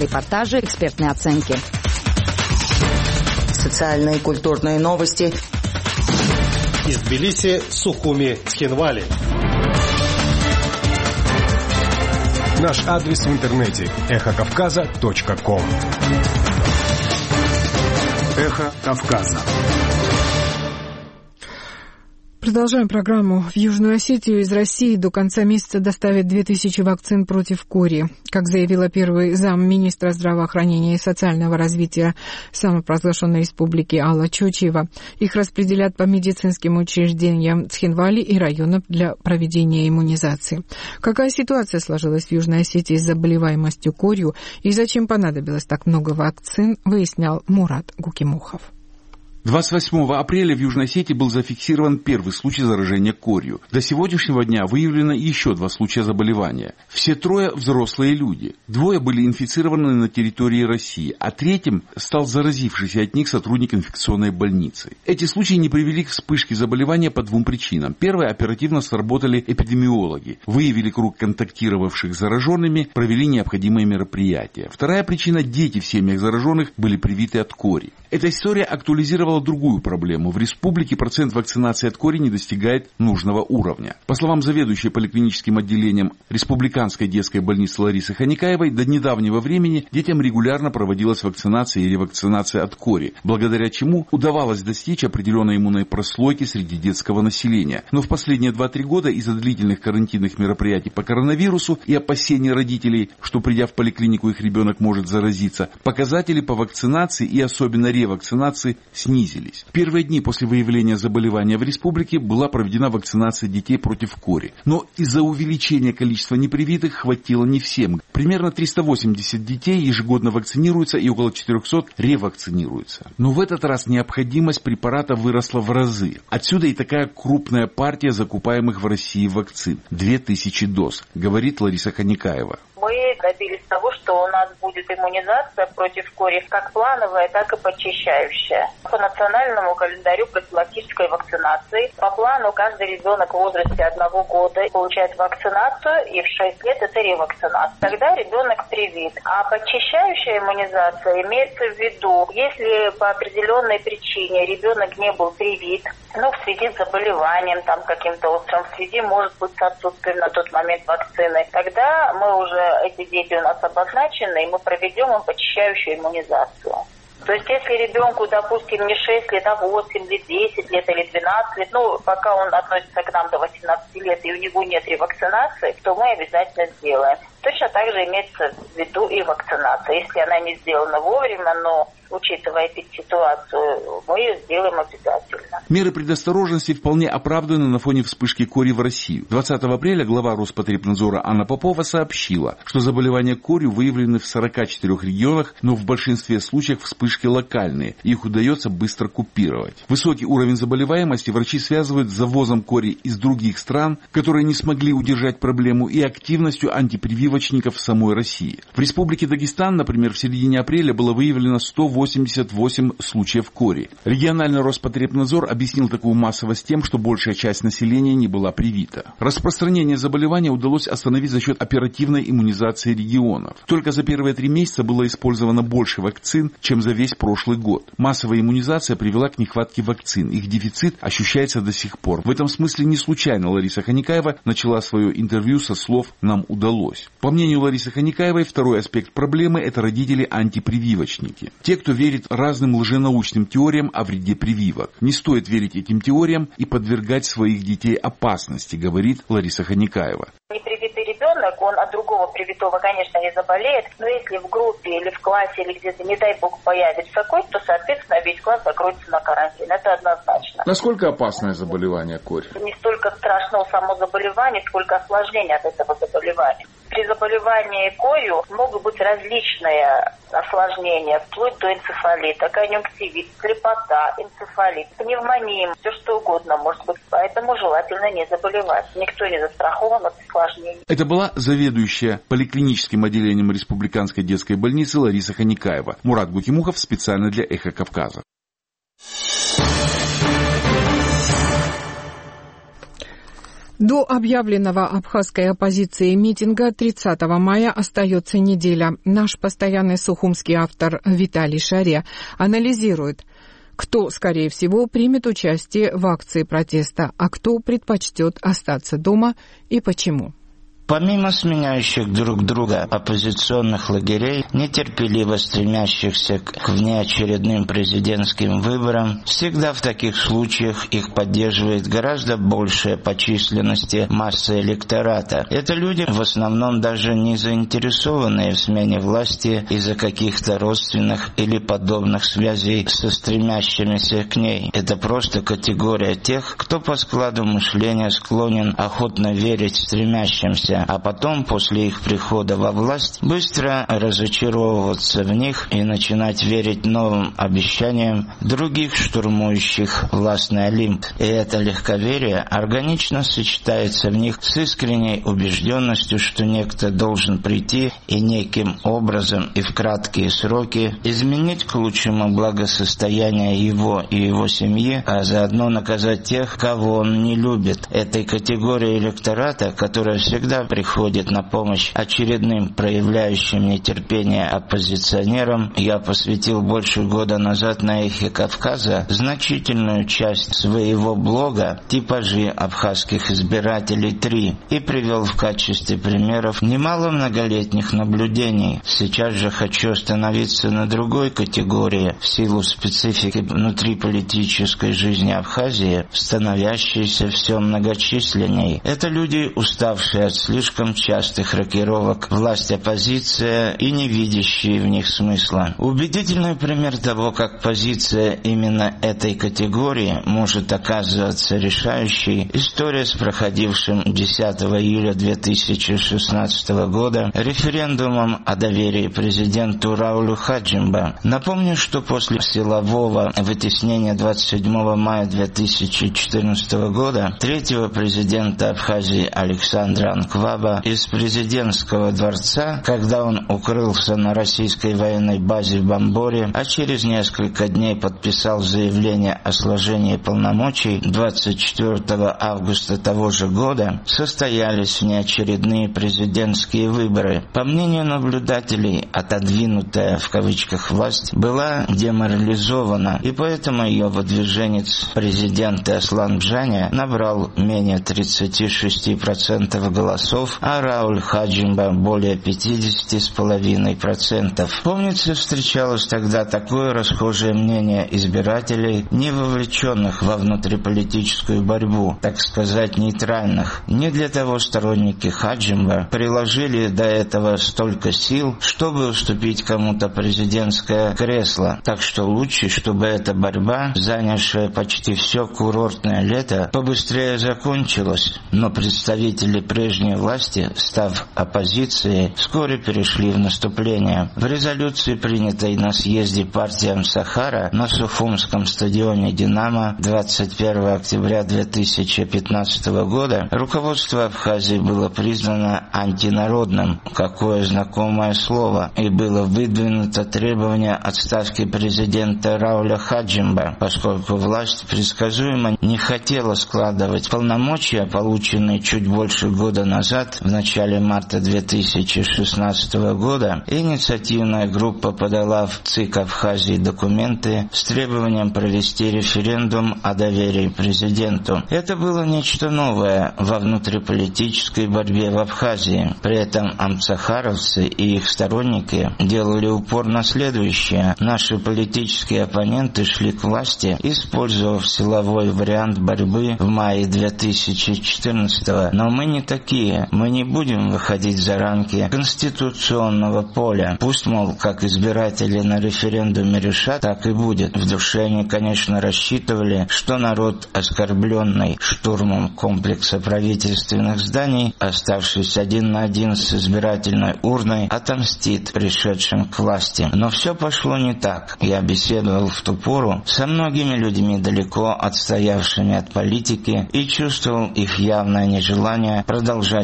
Репортажи, экспертные оценки. Социальные и культурные новости. Из Тбилиси, Сухуми, Цхинвали. Наш адрес в интернете эхо кавказа точка ком. Эхо Кавказа. Продолжаем программу. В Южную Осетию из России до конца месяца доставят две тысячи вакцин против кори. Как заявила первый замминистра здравоохранения и социального развития самопровозглашенной республики Алла Чочева, их распределят по медицинским учреждениям Цхинвали и районов для проведения иммунизации. Какая ситуация сложилась в Южной Осетии с заболеваемостью корью и зачем понадобилось так много вакцин, выяснял Мурат Гукимухов. двадцать восьмого апреля в Южной Осетии был зафиксирован первый случай заражения корью. До сегодняшнего дня выявлено еще два случая заболевания. Все трое взрослые люди. Двое были инфицированы на территории России, а третьим стал заразившийся от них сотрудник инфекционной больницы. Эти случаи не привели к вспышке заболевания по двум причинам. Первое, оперативно сработали эпидемиологи, выявили круг контактировавших с зараженными, провели необходимые мероприятия. Вторая причина, дети в семьях зараженных были привиты от кори. Эта история актуализировала другую проблему. В республике процент вакцинации от кори не достигает нужного уровня. По словам заведующей поликлиническим отделением Республиканской детской больницы Ларисы Ханикаевой, до недавнего времени детям регулярно проводилась вакцинация и ревакцинация от кори, благодаря чему удавалось достичь определенной иммунной прослойки среди детского населения. Но в последние два-три года из-за длительных карантинных мероприятий по коронавирусу и опасений родителей, что придя в поликлинику их ребенок может заразиться, показатели по вакцинации и особенно ревакцинации снизились. В первые дни после выявления заболевания в республике была проведена вакцинация детей против кори. Но из-за увеличения количества непривитых хватило не всем. Примерно триста восемьдесят детей ежегодно вакцинируются и около четыреста ревакцинируются. Но в этот раз необходимость препарата выросла в разы. Отсюда и такая крупная партия закупаемых в России вакцин – две тысячи доз, говорит Лариса Ханикаева. Мы добились того, что у нас будет иммунизация против кори как плановая, так и подчищающая. По национальному календарю профилактической вакцинации по плану каждый ребенок в возрасте одного года получает вакцинацию, и в шесть лет это ревакцинация. Тогда ребенок привит. А подчищающая иммунизация имеется в виду, если по определенной причине ребенок не был привит, ну, в связи с заболеванием там каким-то острым, в связи, может быть, с отсутствием на тот момент вакцины, тогда мы уже, эти дети у нас обозначены, и мы проведем им подчищающую иммунизацию. То есть, если ребенку, допустим, не шесть лет, а восемь лет, десять лет или двенадцать лет, ну, пока он относится к нам до восемнадцати лет, и у него нет ревакцинации, то мы обязательно сделаем. Точно так же имеется в виду и вакцинация. Если она не сделана вовремя, но учитывая ситуацию, мы ее сделаем обязательно. Меры предосторожности вполне оправданы на фоне вспышки кори в России. двадцатого апреля глава Роспотребнадзора Анна Попова сообщила, что заболевания корью выявлены в сорока четырёх регионах, но в большинстве случаев вспышки локальные, и их удается быстро купировать. Высокий уровень заболеваемости врачи связывают с завозом кори из других стран, которые не смогли удержать проблему, и активностью антипрививочников в самой России. В Республике Дагестан, например, в середине апреля было выявлено сто восемьдесят восемь случаев кори. Региональный Роспотребнадзор объяснил такую массовость тем, что большая часть населения не была привита. Распространение заболевания удалось остановить за счет оперативной иммунизации регионов. Только за первые три месяца было использовано больше вакцин, чем за весь прошлый год. Массовая иммунизация привела к нехватке вакцин. Их дефицит ощущается до сих пор. В этом смысле не случайно Лариса Ханикаева начала свое интервью со слов «нам удалось». По мнению Ларисы Ханикаевой, второй аспект проблемы – это родители-антипрививочники. Те, кто верит разным лженаучным теориям о вреде прививок. Не стоит верить этим теориям и подвергать своих детей опасности, говорит Лариса Ханикаева. Непривитый ребенок, он от другого привитого, конечно, не заболеет, но если в группе или в классе или где-то, не дай бог, появится кой, то, соответственно, весь класс закроется на карантин. Это однозначно. Насколько опасное заболевание корь? Не столько страшно само заболевание, сколько осложнения от этого заболевания. При заболевании корью могут быть различные осложнения, вплоть до энцефалита, конъюнктивит, слепота, энцефалит, пневмония, все что угодно может быть. Поэтому желательно не заболевать. Никто не застрахован от осложнений. Это была заведующая поликлиническим отделением Республиканской детской больницы Лариса Ханикаева. Мурат Гукимухов специально для «Эхо Кавказа». До объявленного абхазской оппозицией митинга тридцатого мая остается неделя. Наш постоянный сухумский автор Виталий Шаре анализирует, кто, скорее всего, примет участие в акции протеста, а кто предпочтет остаться дома и почему. Помимо сменяющих друг друга оппозиционных лагерей, нетерпеливо стремящихся к внеочередным президентским выборам, всегда в таких случаях их поддерживает гораздо большая по численности масса электората. Это люди, в основном даже не заинтересованные в смене власти из-за каких-то родственных или подобных связей со стремящимися к ней. Это просто категория тех, кто по складу мышления склонен охотно верить стремящимся, а потом, после их прихода во власть, быстро разочаровываться в них и начинать верить новым обещаниям других штурмующих властный Олимп. И это легковерие органично сочетается в них с искренней убежденностью, что некто должен прийти и неким образом и в краткие сроки изменить к лучшему благосостояние его и его семьи, а заодно наказать тех, кого он не любит. Этой категории электората, которая всегда приходит на помощь очередным проявляющим нетерпение оппозиционерам, я посвятил больше года назад на Эхе Кавказа значительную часть своего блога «Типажи абхазских избирателей три» и привел в качестве примеров немало многолетних наблюдений. Сейчас же хочу остановиться на другой категории в силу специфики внутриполитической жизни Абхазии, становящейся все многочисленней. Это люди, уставшие от слишком частых рокировок власть-оппозиция и не видящие в них смысла. Убедительный пример того, как позиция именно этой категории может оказываться решающей, история с проходившим десятого июля две тысячи шестнадцатого года референдумом о доверии президенту Раулю Хаджимба. Напомню, что после силового вытеснения двадцать седьмого мая две тысячи четырнадцатого года третьего президента Абхазии Александра Анкваба из президентского дворца, когда он укрылся на российской военной базе в Бамборе, а через несколько дней подписал заявление о сложении полномочий, двадцать четвёртого августа того же года состоялись внеочередные президентские выборы. По мнению наблюдателей, отодвинутая в кавычках власть была деморализована, и поэтому ее выдвиженец президента Аслан Бжаня набрал менее тридцати шести процентов голосов, а Рауль Хаджимба более пятидесяти с половиной процентов. Помнится, встречалось тогда такое расхожее мнение избирателей, не вовлеченных во внутриполитическую борьбу, так сказать, нейтральных. Не для того сторонники Хаджимба приложили до этого столько сил, чтобы уступить кому-то президентское кресло. Так что лучше, чтобы эта борьба, занявшая почти все курортное лето, побыстрее закончилась. Но представители прежней власти, став оппозицией, вскоре перешли в наступление. В резолюции, принятой на съезде партии Амсахара на Сухумском стадионе «Динамо» двадцать первого октября две тысячи пятнадцатого года, руководство Абхазии было признано антинародным, какое знакомое слово, и было выдвинуто требование отставки президента Рауля Хаджимба, поскольку власть предсказуемо не хотела складывать полномочия, полученные чуть больше года назад, в начале марта две тысячи шестнадцатого года, инициативная группа подала в ЦИК Абхазии документы с требованием провести референдум о доверии президенту. Это было нечто новое во внутриполитической борьбе в Абхазии. При этом амцахаровцы и их сторонники делали упор на следующее. Наши политические оппоненты шли к власти, использовав силовой вариант борьбы в мае две тысячи четырнадцатого. Но мы не такие. Мы не будем выходить за рамки конституционного поля. Пусть, мол, как избиратели на референдуме решат, так и будет. В душе они, конечно, рассчитывали, что народ, оскорбленный штурмом комплекса правительственных зданий, оставшись один на один с избирательной урной, отомстит пришедшим к власти. Но все пошло не так. Я беседовал в ту пору со многими людьми, далеко отстоявшими от политики, и чувствовал их явное нежелание продолжать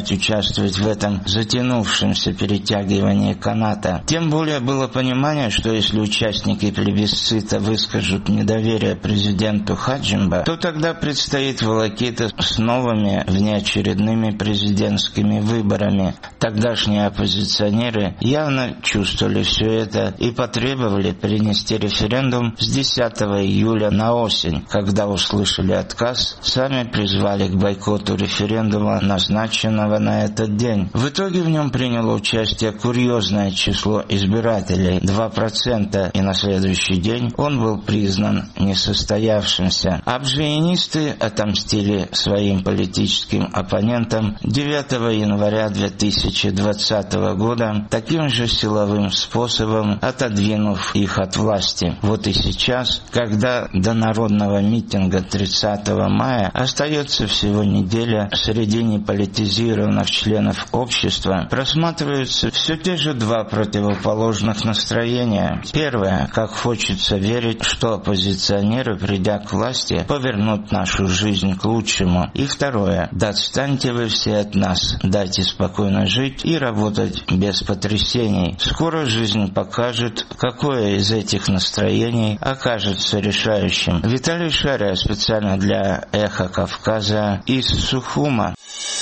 продолжать участвовать в этом затянувшемся перетягивании каната. Тем более было понимание, что если участники плебисцита выскажут недоверие президенту Хаджимба, то тогда предстоит волокита с новыми внеочередными президентскими выборами. Тогдашние оппозиционеры явно чувствовали все это и потребовали перенести референдум с десятого июля на осень. Когда услышали отказ, сами призвали к бойкоту референдума, назначенного на этот день. В итоге в нем приняло участие курьезное число избирателей – два процента, и на следующий день он был признан несостоявшимся. Абжиенисты отомстили своим политическим оппонентам девятого января две тысячи двадцатого года таким же силовым способом, отодвинув их от власти. Вот и сейчас, когда до народного митинга тридцатого мая остается всего неделя, среди неполитизированных членов общества просматриваются все те же два противоположных настроения. Первое, как хочется верить, что оппозиционеры, придя к власти, повернут нашу жизнь к лучшему. И второе, да отстаньте вы все от нас, дайте спокойно жить и работать без потрясений. Скоро жизнь покажет, какое из этих настроений окажется решающим. Виталий Шария специально для «Эхо Кавказа» из Сухума.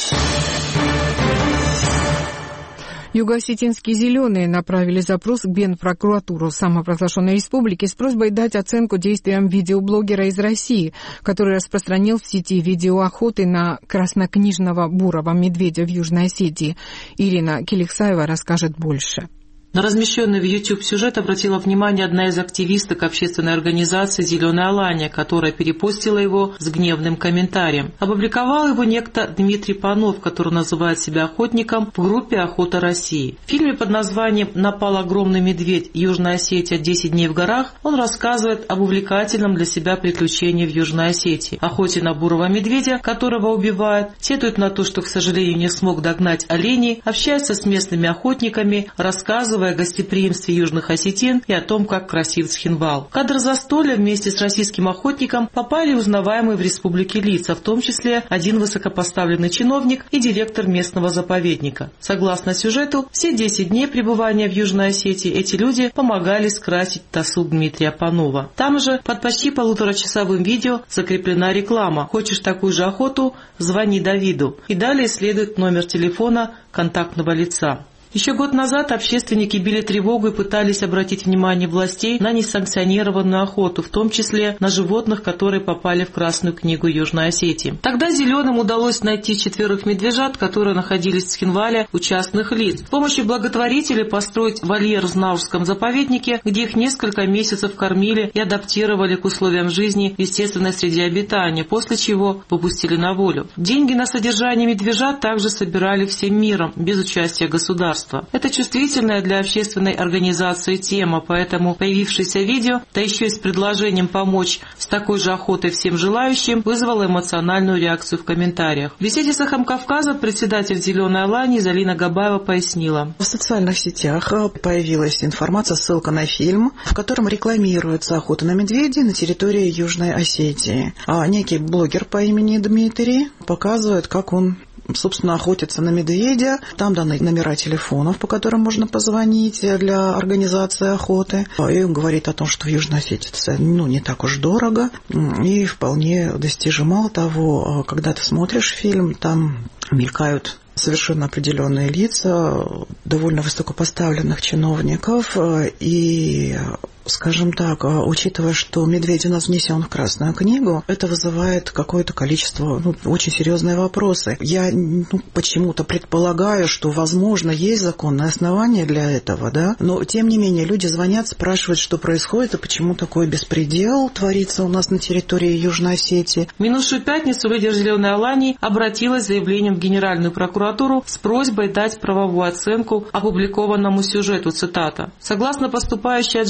Юго-осетинские «Зеленые» направили запрос к Генпрокуратуру самопровозглашенной республики с просьбой дать оценку действиям видеоблогера из России, который распространил в сети видео охоты на краснокнижного бурого медведя в Южной Осетии. Ирина Келиксаева расскажет больше. На размещенный в YouTube сюжет обратила внимание одна из активисток общественной организации «Зеленая Алания», которая перепостила его с гневным комментарием. Опубликовал его некто Дмитрий Панов, который называет себя охотником в группе «Охота России». В фильме под названием «Напал огромный медведь. Южная Осетия. десять дней в горах» он рассказывает об увлекательном для себя приключении в Южной Осетии. Охоте на бурого медведя, которого убивают, сетует на то, что, к сожалению, не смог догнать оленей, общается с местными охотниками, рассказывая о гостеприимстве южных осетин и о том, как красив Цхинвал. В кадр застолья вместе с российским охотником попали узнаваемые в республике лица, в том числе один высокопоставленный чиновник и директор местного заповедника. Согласно сюжету, все десять дней пребывания в Южной Осетии эти люди помогали скрасить досуг Дмитрия Панова. Там же под почти полуторачасовым видео закреплена реклама: «Хочешь такую же охоту? Звони Давиду». И далее следует номер телефона контактного лица. Еще год назад общественники били тревогу и пытались обратить внимание властей на несанкционированную охоту, в том числе на животных, которые попали в Красную книгу Южной Осетии. Тогда «Зеленым» удалось найти четверых медвежат, которые находились в Цхинвале у частных лиц. С помощью благотворителей построить вольер в Знаурском заповеднике, где их несколько месяцев кормили и адаптировали к условиям жизни в естественной среде обитания, после чего выпустили на волю. Деньги на содержание медвежат также собирали всем миром, без участия государства. Это чувствительная для общественной организации тема, поэтому появившееся видео, да еще и с предложением помочь с такой же охотой всем желающим, вызвало эмоциональную реакцию в комментариях. В беседе с «Эхом Кавказа» председатель «Зеленой Алании» Залина Габаева пояснила. В социальных сетях появилась информация, ссылка на фильм, в котором рекламируется охота на медведей на территории Южной Осетии. А некий блогер по имени Дмитрий показывает, как он собственно, охотятся на медведя. Там даны номера телефонов, по которым можно позвонить для организации охоты. И он говорит о том, что в Южной Осетии это, ну, не так уж дорого и вполне достижимо. Мало того, когда ты смотришь фильм, там мелькают совершенно определенные лица довольно высокопоставленных чиновников, и, скажем так, учитывая, что медведь у нас внесен в Красную книгу, это вызывает какое-то количество, ну, очень серьезные вопросы. Я ну, почему-то предполагаю, что, возможно, есть законное основание для этого, да, но, тем не менее, люди звонят, спрашивают, что происходит и почему такой беспредел творится у нас на территории Южной Осетии. В минувшую пятницу лидер «Зеленой Алании» обратилась с заявлением в Генеральную прокуратуру с просьбой дать правовую оценку опубликованному сюжету, цитата. Согласно поступающей от жителей республики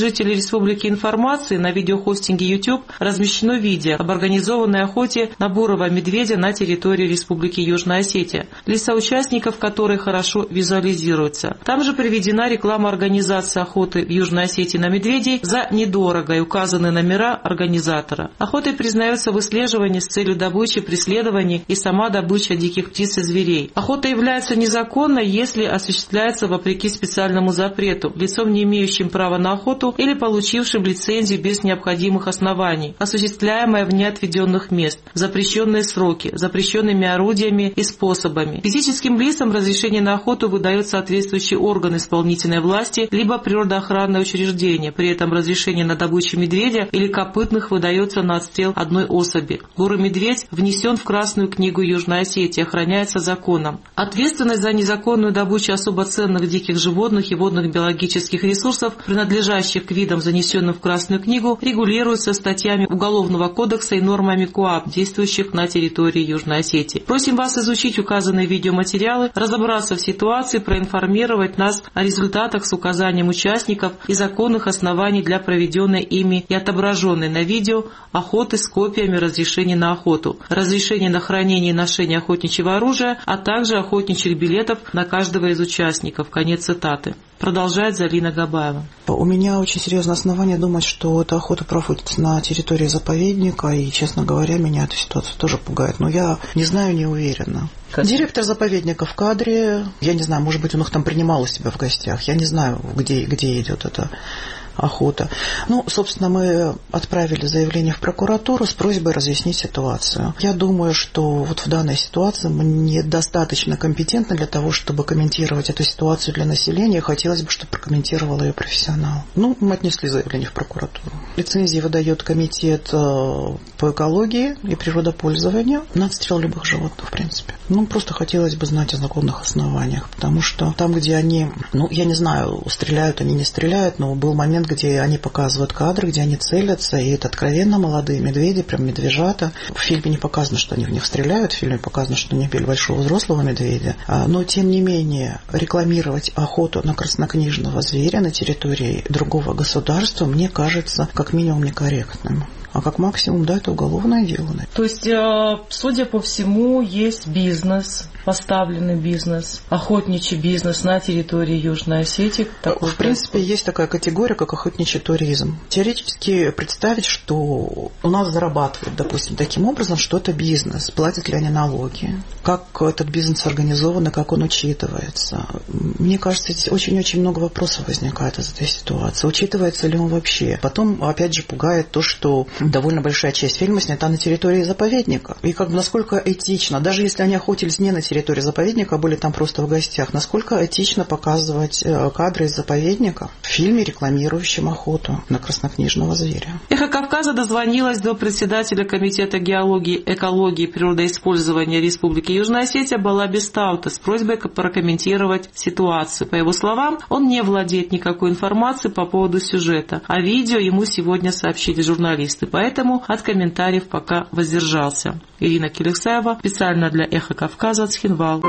Республики информации на видеохостинге YouTube размещено видео об организованной охоте на бурого медведя на территории Республики Южная Осетия, лица участников которой хорошо визуализируются. Там же приведена реклама организации охоты в Южной Осетии на медведей за недорого и указаны номера организатора. Охотой признается выслеживание с целью добычи, преследования и сама добыча диких птиц и зверей. Охота является незаконной, если осуществляется вопреки специальному запрету, лицом, не имеющим права на охоту или получившим лицензию без необходимых оснований, осуществляемая вне отведенных мест, запрещенные сроки, запрещенными орудиями и способами. Физическим лицам разрешение на охоту выдает соответствующий орган исполнительной власти либо природоохранное учреждение. При этом разрешение на добычу медведя или копытных выдается на отстрел одной особи. Бурый медведь внесен в Красную книгу Южной Осетии, охраняется законом. Ответственность за незаконную добычу особо ценных диких животных и водных биологических ресурсов, принадлежащих к видам, занесенным в Красную книгу, регулируется статьями Уголовного кодекса и нормами КоАП, действующих на территории Южной Осетии. Просим вас изучить указанные видеоматериалы, разобраться в ситуации, проинформировать нас о результатах с указанием участников и законных оснований для проведенной ими и отображенной на видео охоты с копиями разрешений на охоту, разрешение на хранение и ношение охотничьего оружия, а также охотничьих билетов на каждого из участников. Конец цитаты. Продолжает Залина Габаева. У меня очень серьезное основание думать, что эта охота проводится на территории заповедника, и, честно говоря, меня эта ситуация тоже пугает. Но я не знаю, не уверена. Директор заповедника в кадре, я не знаю, может быть, он их там принимал у себя в гостях, я не знаю, где, где идет эта охота. Ну, собственно, мы отправили заявление в прокуратуру с просьбой разъяснить ситуацию. Я думаю, что вот в данной ситуации мы недостаточно компетентны для того, чтобы комментировать эту ситуацию для населения. Хотелось бы, чтобы прокомментировал ее профессионал. Ну, мы отнесли заявление в прокуратуру. Лицензии выдает комитет по экологии и природопользованию на отстрел любых животных, в принципе. Ну, просто хотелось бы знать о законных основаниях, потому что там, где они, ну, я не знаю, стреляют они, не стреляют, но был момент, где они показывают кадры, где они целятся, и это откровенно молодые медведи, прям медвежата. В фильме не показано, что они в них стреляют, в фильме показано, что они били большого взрослого медведя. Но, тем не менее, рекламировать охоту на краснокнижного зверя на территории другого государства, мне кажется, как минимум некорректным. А как максимум, да, это уголовное дело. То есть, судя по всему, есть бизнес, поставленный бизнес, охотничий бизнес на территории Южной Осетии. Такой в принципе, происходит. Есть такая категория, как охотничий туризм. Теоретически представить, что у нас зарабатывают, допустим, таким образом, что это бизнес, платят ли они налоги, как этот бизнес организован и как он учитывается. Мне кажется, здесь очень-очень много вопросов возникает из этой ситуации. Учитывается ли он вообще? Потом, опять же, пугает то, что довольно большая часть фильма снята на территории заповедника. И как бы насколько этично, даже если они охотились не на территории заповедника, а были там просто в гостях, насколько этично показывать кадры из заповедника в фильме, рекламирующем охоту на краснокнижного зверя. Эхо Кавказа дозвонилась до председателя Комитета геологии, экологии и природоиспользования Республики Южная Осетия Балаби Стаута с просьбой прокомментировать ситуацию. По его словам, он не владеет никакой информацией по поводу сюжета, а видео ему сегодня сообщили журналисты. Поэтому от комментариев пока воздержался. Ирина Келексаева, специально для Эхо Кавказа, Цхинвал.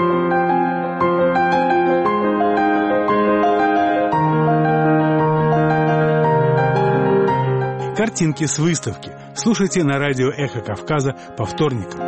Картинки с выставки. Слушайте на радио Эхо Кавказа по вторникам.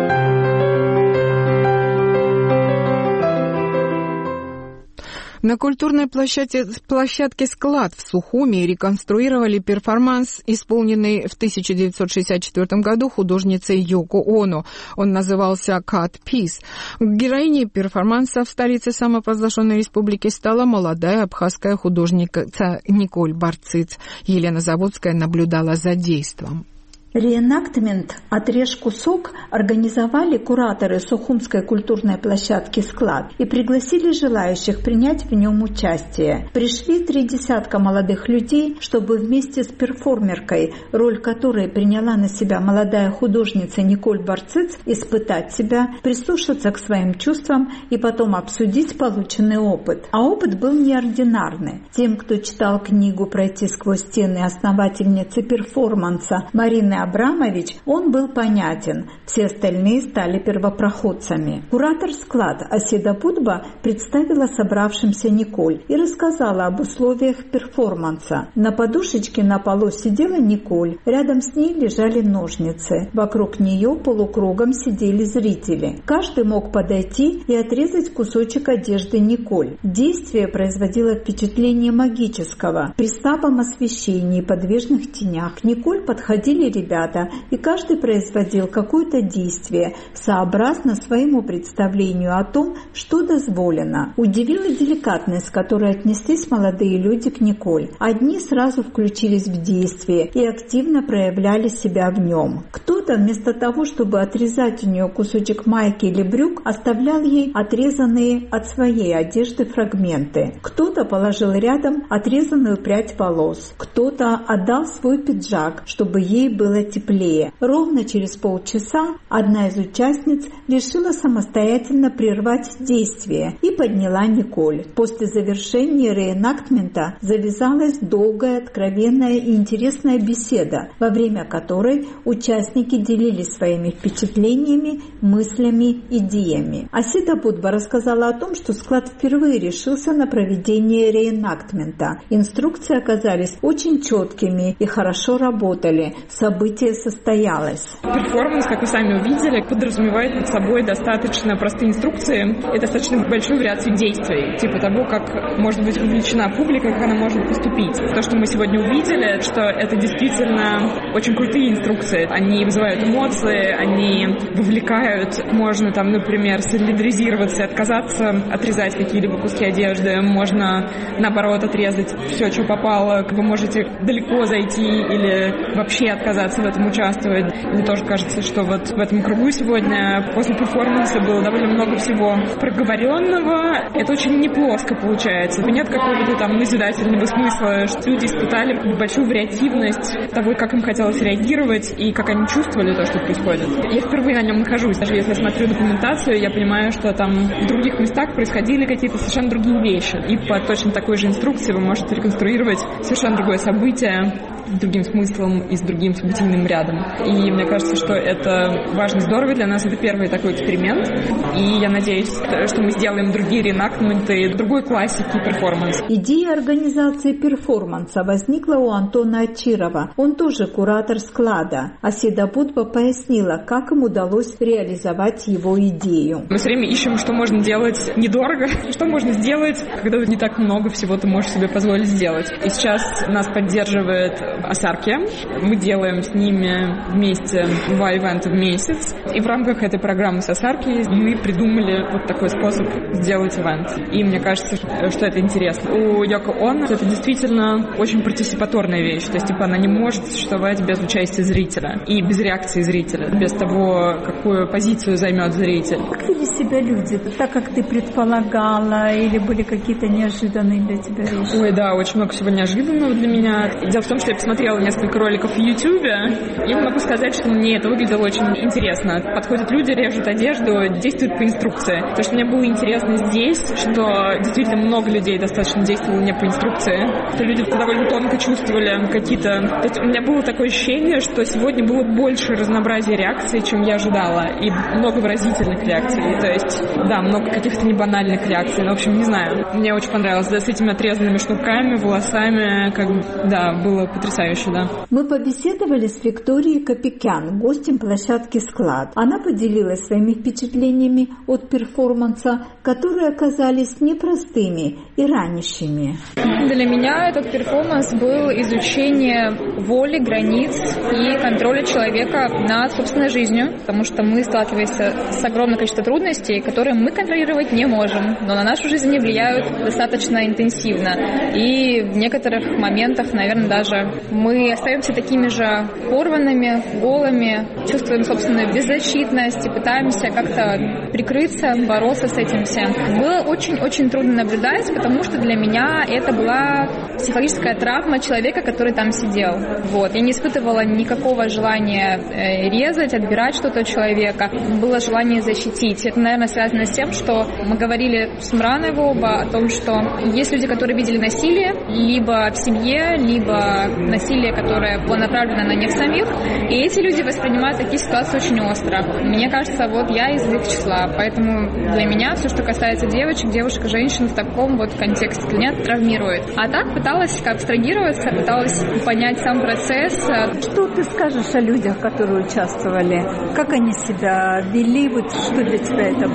На культурной площадке, площадке «Склад» в Сухуми реконструировали перформанс, исполненный в тысяча девятьсот шестьдесят четвёртом году художницей Йоко Оно. Он назывался «Cut Piece». Героиней перформанса в столице самопровозглашенной республики стала молодая абхазская художница Николь Барциц. Елена Заводская наблюдала за действом. Реэнактмент «Отрежь кусок» организовали кураторы Сухумской культурной площадки «Склад» и пригласили желающих принять в нем участие. Пришли три десятка молодых людей, чтобы вместе с перформеркой, роль которой приняла на себя молодая художница Николь Барциц, испытать себя, прислушаться к своим чувствам и потом обсудить полученный опыт. А опыт был неординарный. Тем, кто читал книгу «Пройти сквозь стены» основательницы перформанса Марины Абрамович, он был понятен, все остальные стали первопроходцами. Куратор склад Аседа Будба представила собравшимся Николь и рассказала об условиях перформанса. На подушечке на полу сидела Николь, рядом с ней лежали ножницы. Вокруг нее полукругом сидели зрители. Каждый мог подойти и отрезать кусочек одежды Николь. Действие производило впечатление магического. При слабом освещении и подвижных тенях к Николь подходили ребята, и каждый производил какое-то действие, сообразно своему представлению о том, что дозволено. Удивила деликатность, с которой отнеслись молодые люди к Николь. Одни сразу включились в действие и активно проявляли себя в нем. Кто-то вместо того, чтобы отрезать у нее кусочек майки или брюк, оставлял ей отрезанные от своей одежды фрагменты. Кто-то положил рядом отрезанную прядь волос. Кто-то отдал свой пиджак, чтобы ей было теплее. Ровно через полчаса одна из участниц решила самостоятельно прервать действие и подняла Николь. После завершения реэнактмента завязалась долгая, откровенная и интересная беседа, во время которой участники делились своими впечатлениями, мыслями, идеями. Аседа Будба рассказала о том, что склад впервые решился на проведение реэнактмента. Инструкции оказались очень четкими и хорошо работали. Событие состоялось. Перформанс, как вы сами увидели, подразумевает под собой достаточно простые инструкции и достаточно большую вариацию действий, типа того, как может быть вовлечена публика, как она может поступить. То, что мы сегодня увидели, что это действительно очень крутые инструкции. Они вызывают эмоции, они вовлекают. Можно там, например, солидаризироваться и отказаться, отрезать какие-либо куски одежды. Можно, наоборот, отрезать все, что попало. Вы можете далеко зайти или вообще отказаться в этом участвовать. Мне тоже кажется, что вот в этом кругу сегодня после перформанса было довольно много всего проговоренного. Это очень неплоско получается. Нет какого-то там назидательного смысла, что люди испытали большую вариативность того, как им хотелось реагировать и как они чувствовали то, что происходит. Я впервые на нем нахожусь. Даже если я смотрю документацию, я понимаю, что там в других местах происходили какие-то совершенно другие вещи. И по точно такой же инструкции вы можете реконструировать совершенно другое событие с другим смыслом и с другим событийным рядом. И мне кажется, что это важно, здорово для нас. Это первый такой эксперимент. И я надеюсь, что мы сделаем другие рeenactmenты, другой классики перформанс. Идея организации перформанса возникла у Антона Ачирова. Он тоже куратор склада. Аседа Будба пояснила, как им удалось реализовать его идею. Мы все время ищем, что можно делать недорого, что можно сделать, когда не так много всего ты можешь себе позволить сделать. И сейчас нас поддерживает Асарки. Мы делаем с ними вместе два ивента в месяц. И в рамках этой программы с Асарки мы придумали вот такой способ сделать ивент. И мне кажется, что это интересно. У Йоко Оно это действительно очень партисипаторная вещь. То есть, типа, она не может существовать без участия зрителя и без реакции зрителя, без того, какую позицию займет зритель. Как вели себя люди? Так, как ты предполагала, или были какие-то неожиданные для тебя вещи? Ой, да, очень много всего неожиданного для меня. Дело в том, что я посмотрела несколько роликов в Ютубе, и могу сказать, что мне это выглядело очень интересно. Подходят люди, режут одежду, действуют по инструкции. То, что мне было интересно здесь, что действительно много людей достаточно действовало не по инструкции. Что люди довольно тонко чувствовали какие-то... То есть у меня было такое ощущение, что сегодня было больше разнообразия реакций, чем я ожидала, и много выразительных реакций. То есть, да, много каких-то небанальных реакций. Ну, в общем, не знаю. Мне очень понравилось. Да, с этими отрезанными шнурками, волосами, как бы, да, было потрясающе, да. Мы побеседовали с Викторией Капикян, гостем площадки «Склад». Она поделилась своими впечатлениями от перформанса, которые оказались непростыми и ранящими. Для меня этот перформанс был изучение воли, границ и контроля человека над собственной жизнью, потому что мы сталкиваемся с огромным количеством трудностей, которые мы контролировать не можем, но на нашу жизнь влияют достаточно интенсивно. И в некоторых моментах, наверное, даже мы остаемся такими же порванными, голыми, чувствуем собственную беззащитность и пытаемся как-то прикрыться, бороться с этим всем. Было очень-очень трудно наблюдать, потому что для меня это была психологическая травма человека, который там сидел. Вот. Я не испытывала никакого желания резать, отбирать что-то у человека. Было желание защитить. Это, наверное, связано с тем, что мы говорили с Мраной оба о том, что есть люди, которые видели насилие либо в семье, либо насилие, которое было направлено на них самих, и эти люди воспринимают такие ситуации очень остро. Мне кажется, вот я из их числа, поэтому для меня все, что касается девочек, девушек, женщин в таком вот контексте, меня травмирует. А так пыталась абстрагироваться, пыталась понять сам процесс. Что ты скажешь о людях, которые участвовали? Как они себя вели? Вот что для тебя это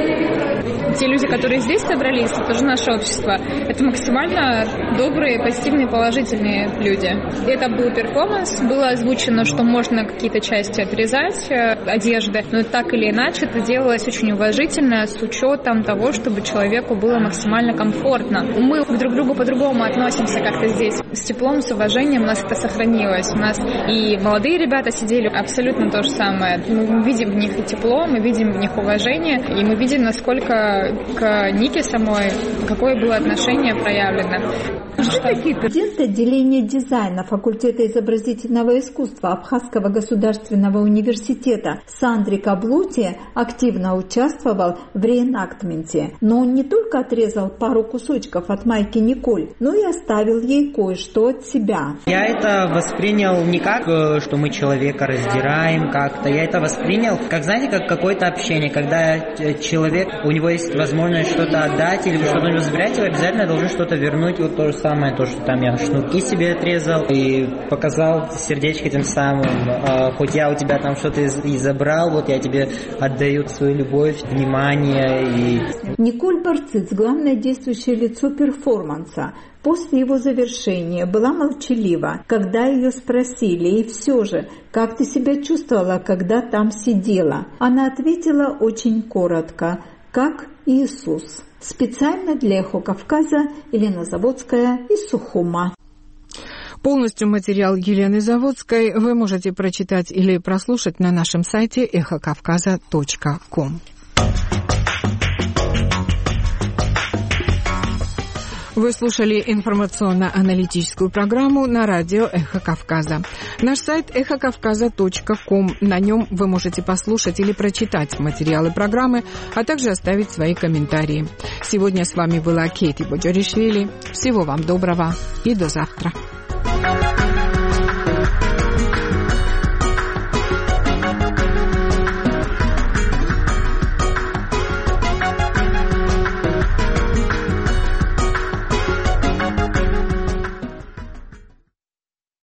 было? Те люди, которые здесь собрались, это тоже наше общество, это максимально добрые, позитивные, положительные люди. Это был перформанс, было озвучено, что можно какие-то части отрезать одежды, но так или иначе это делалось очень уважительно, с учетом того, чтобы человеку было максимально комфортно. Мы друг к другу по-другому относимся как-то здесь. С теплом, с уважением у нас это сохранилось. У нас и молодые ребята сидели абсолютно то же самое. Мы видим в них и тепло, мы видим в них уважение, и мы видим, насколько к Нике самой, какое было отношение проявлено. Что такие студенты отделения дизайна факультета изобразительного искусства Абхазского государственного университета Сандри Каблути активно участвовал в реэнактменте. Но он не только отрезал пару кусочков от майки Николь, но и оставил ей кое-что от себя. Я это воспринял не как, что мы человека раздираем как-то. Я это воспринял, как, знаете, как какое-то общение. Когда человек, у него есть возможность что-то отдать или что-то у него забирать, вы обязательно должны что-то вернуть. Вот то же самое, то, что там я шнурки себе отрезал и показал сердечко тем самым. А, хоть я у тебя там что-то и забрал, вот я тебе отдаю свою любовь, внимание. И... Николь Барциц, главное действующее лицо перформанса, после его завершения была молчалива, когда ее спросили, и все же, как ты себя чувствовала, когда там сидела? Она ответила очень коротко, как Иисус. Специально для «Эхо Кавказа» Елена Заводская из Сухума. Полностью материал Елены Заводской вы можете прочитать или прослушать на нашем сайте эхо кавказа точка ком. Вы слушали информационно-аналитическую программу на радио «Эхо Кавказа». Наш сайт эхо кавказа точка ком. На нем вы можете послушать или прочитать материалы программы, а также оставить свои комментарии. Сегодня с вами была Кейти Боджоришвили. Всего вам доброго и до завтра.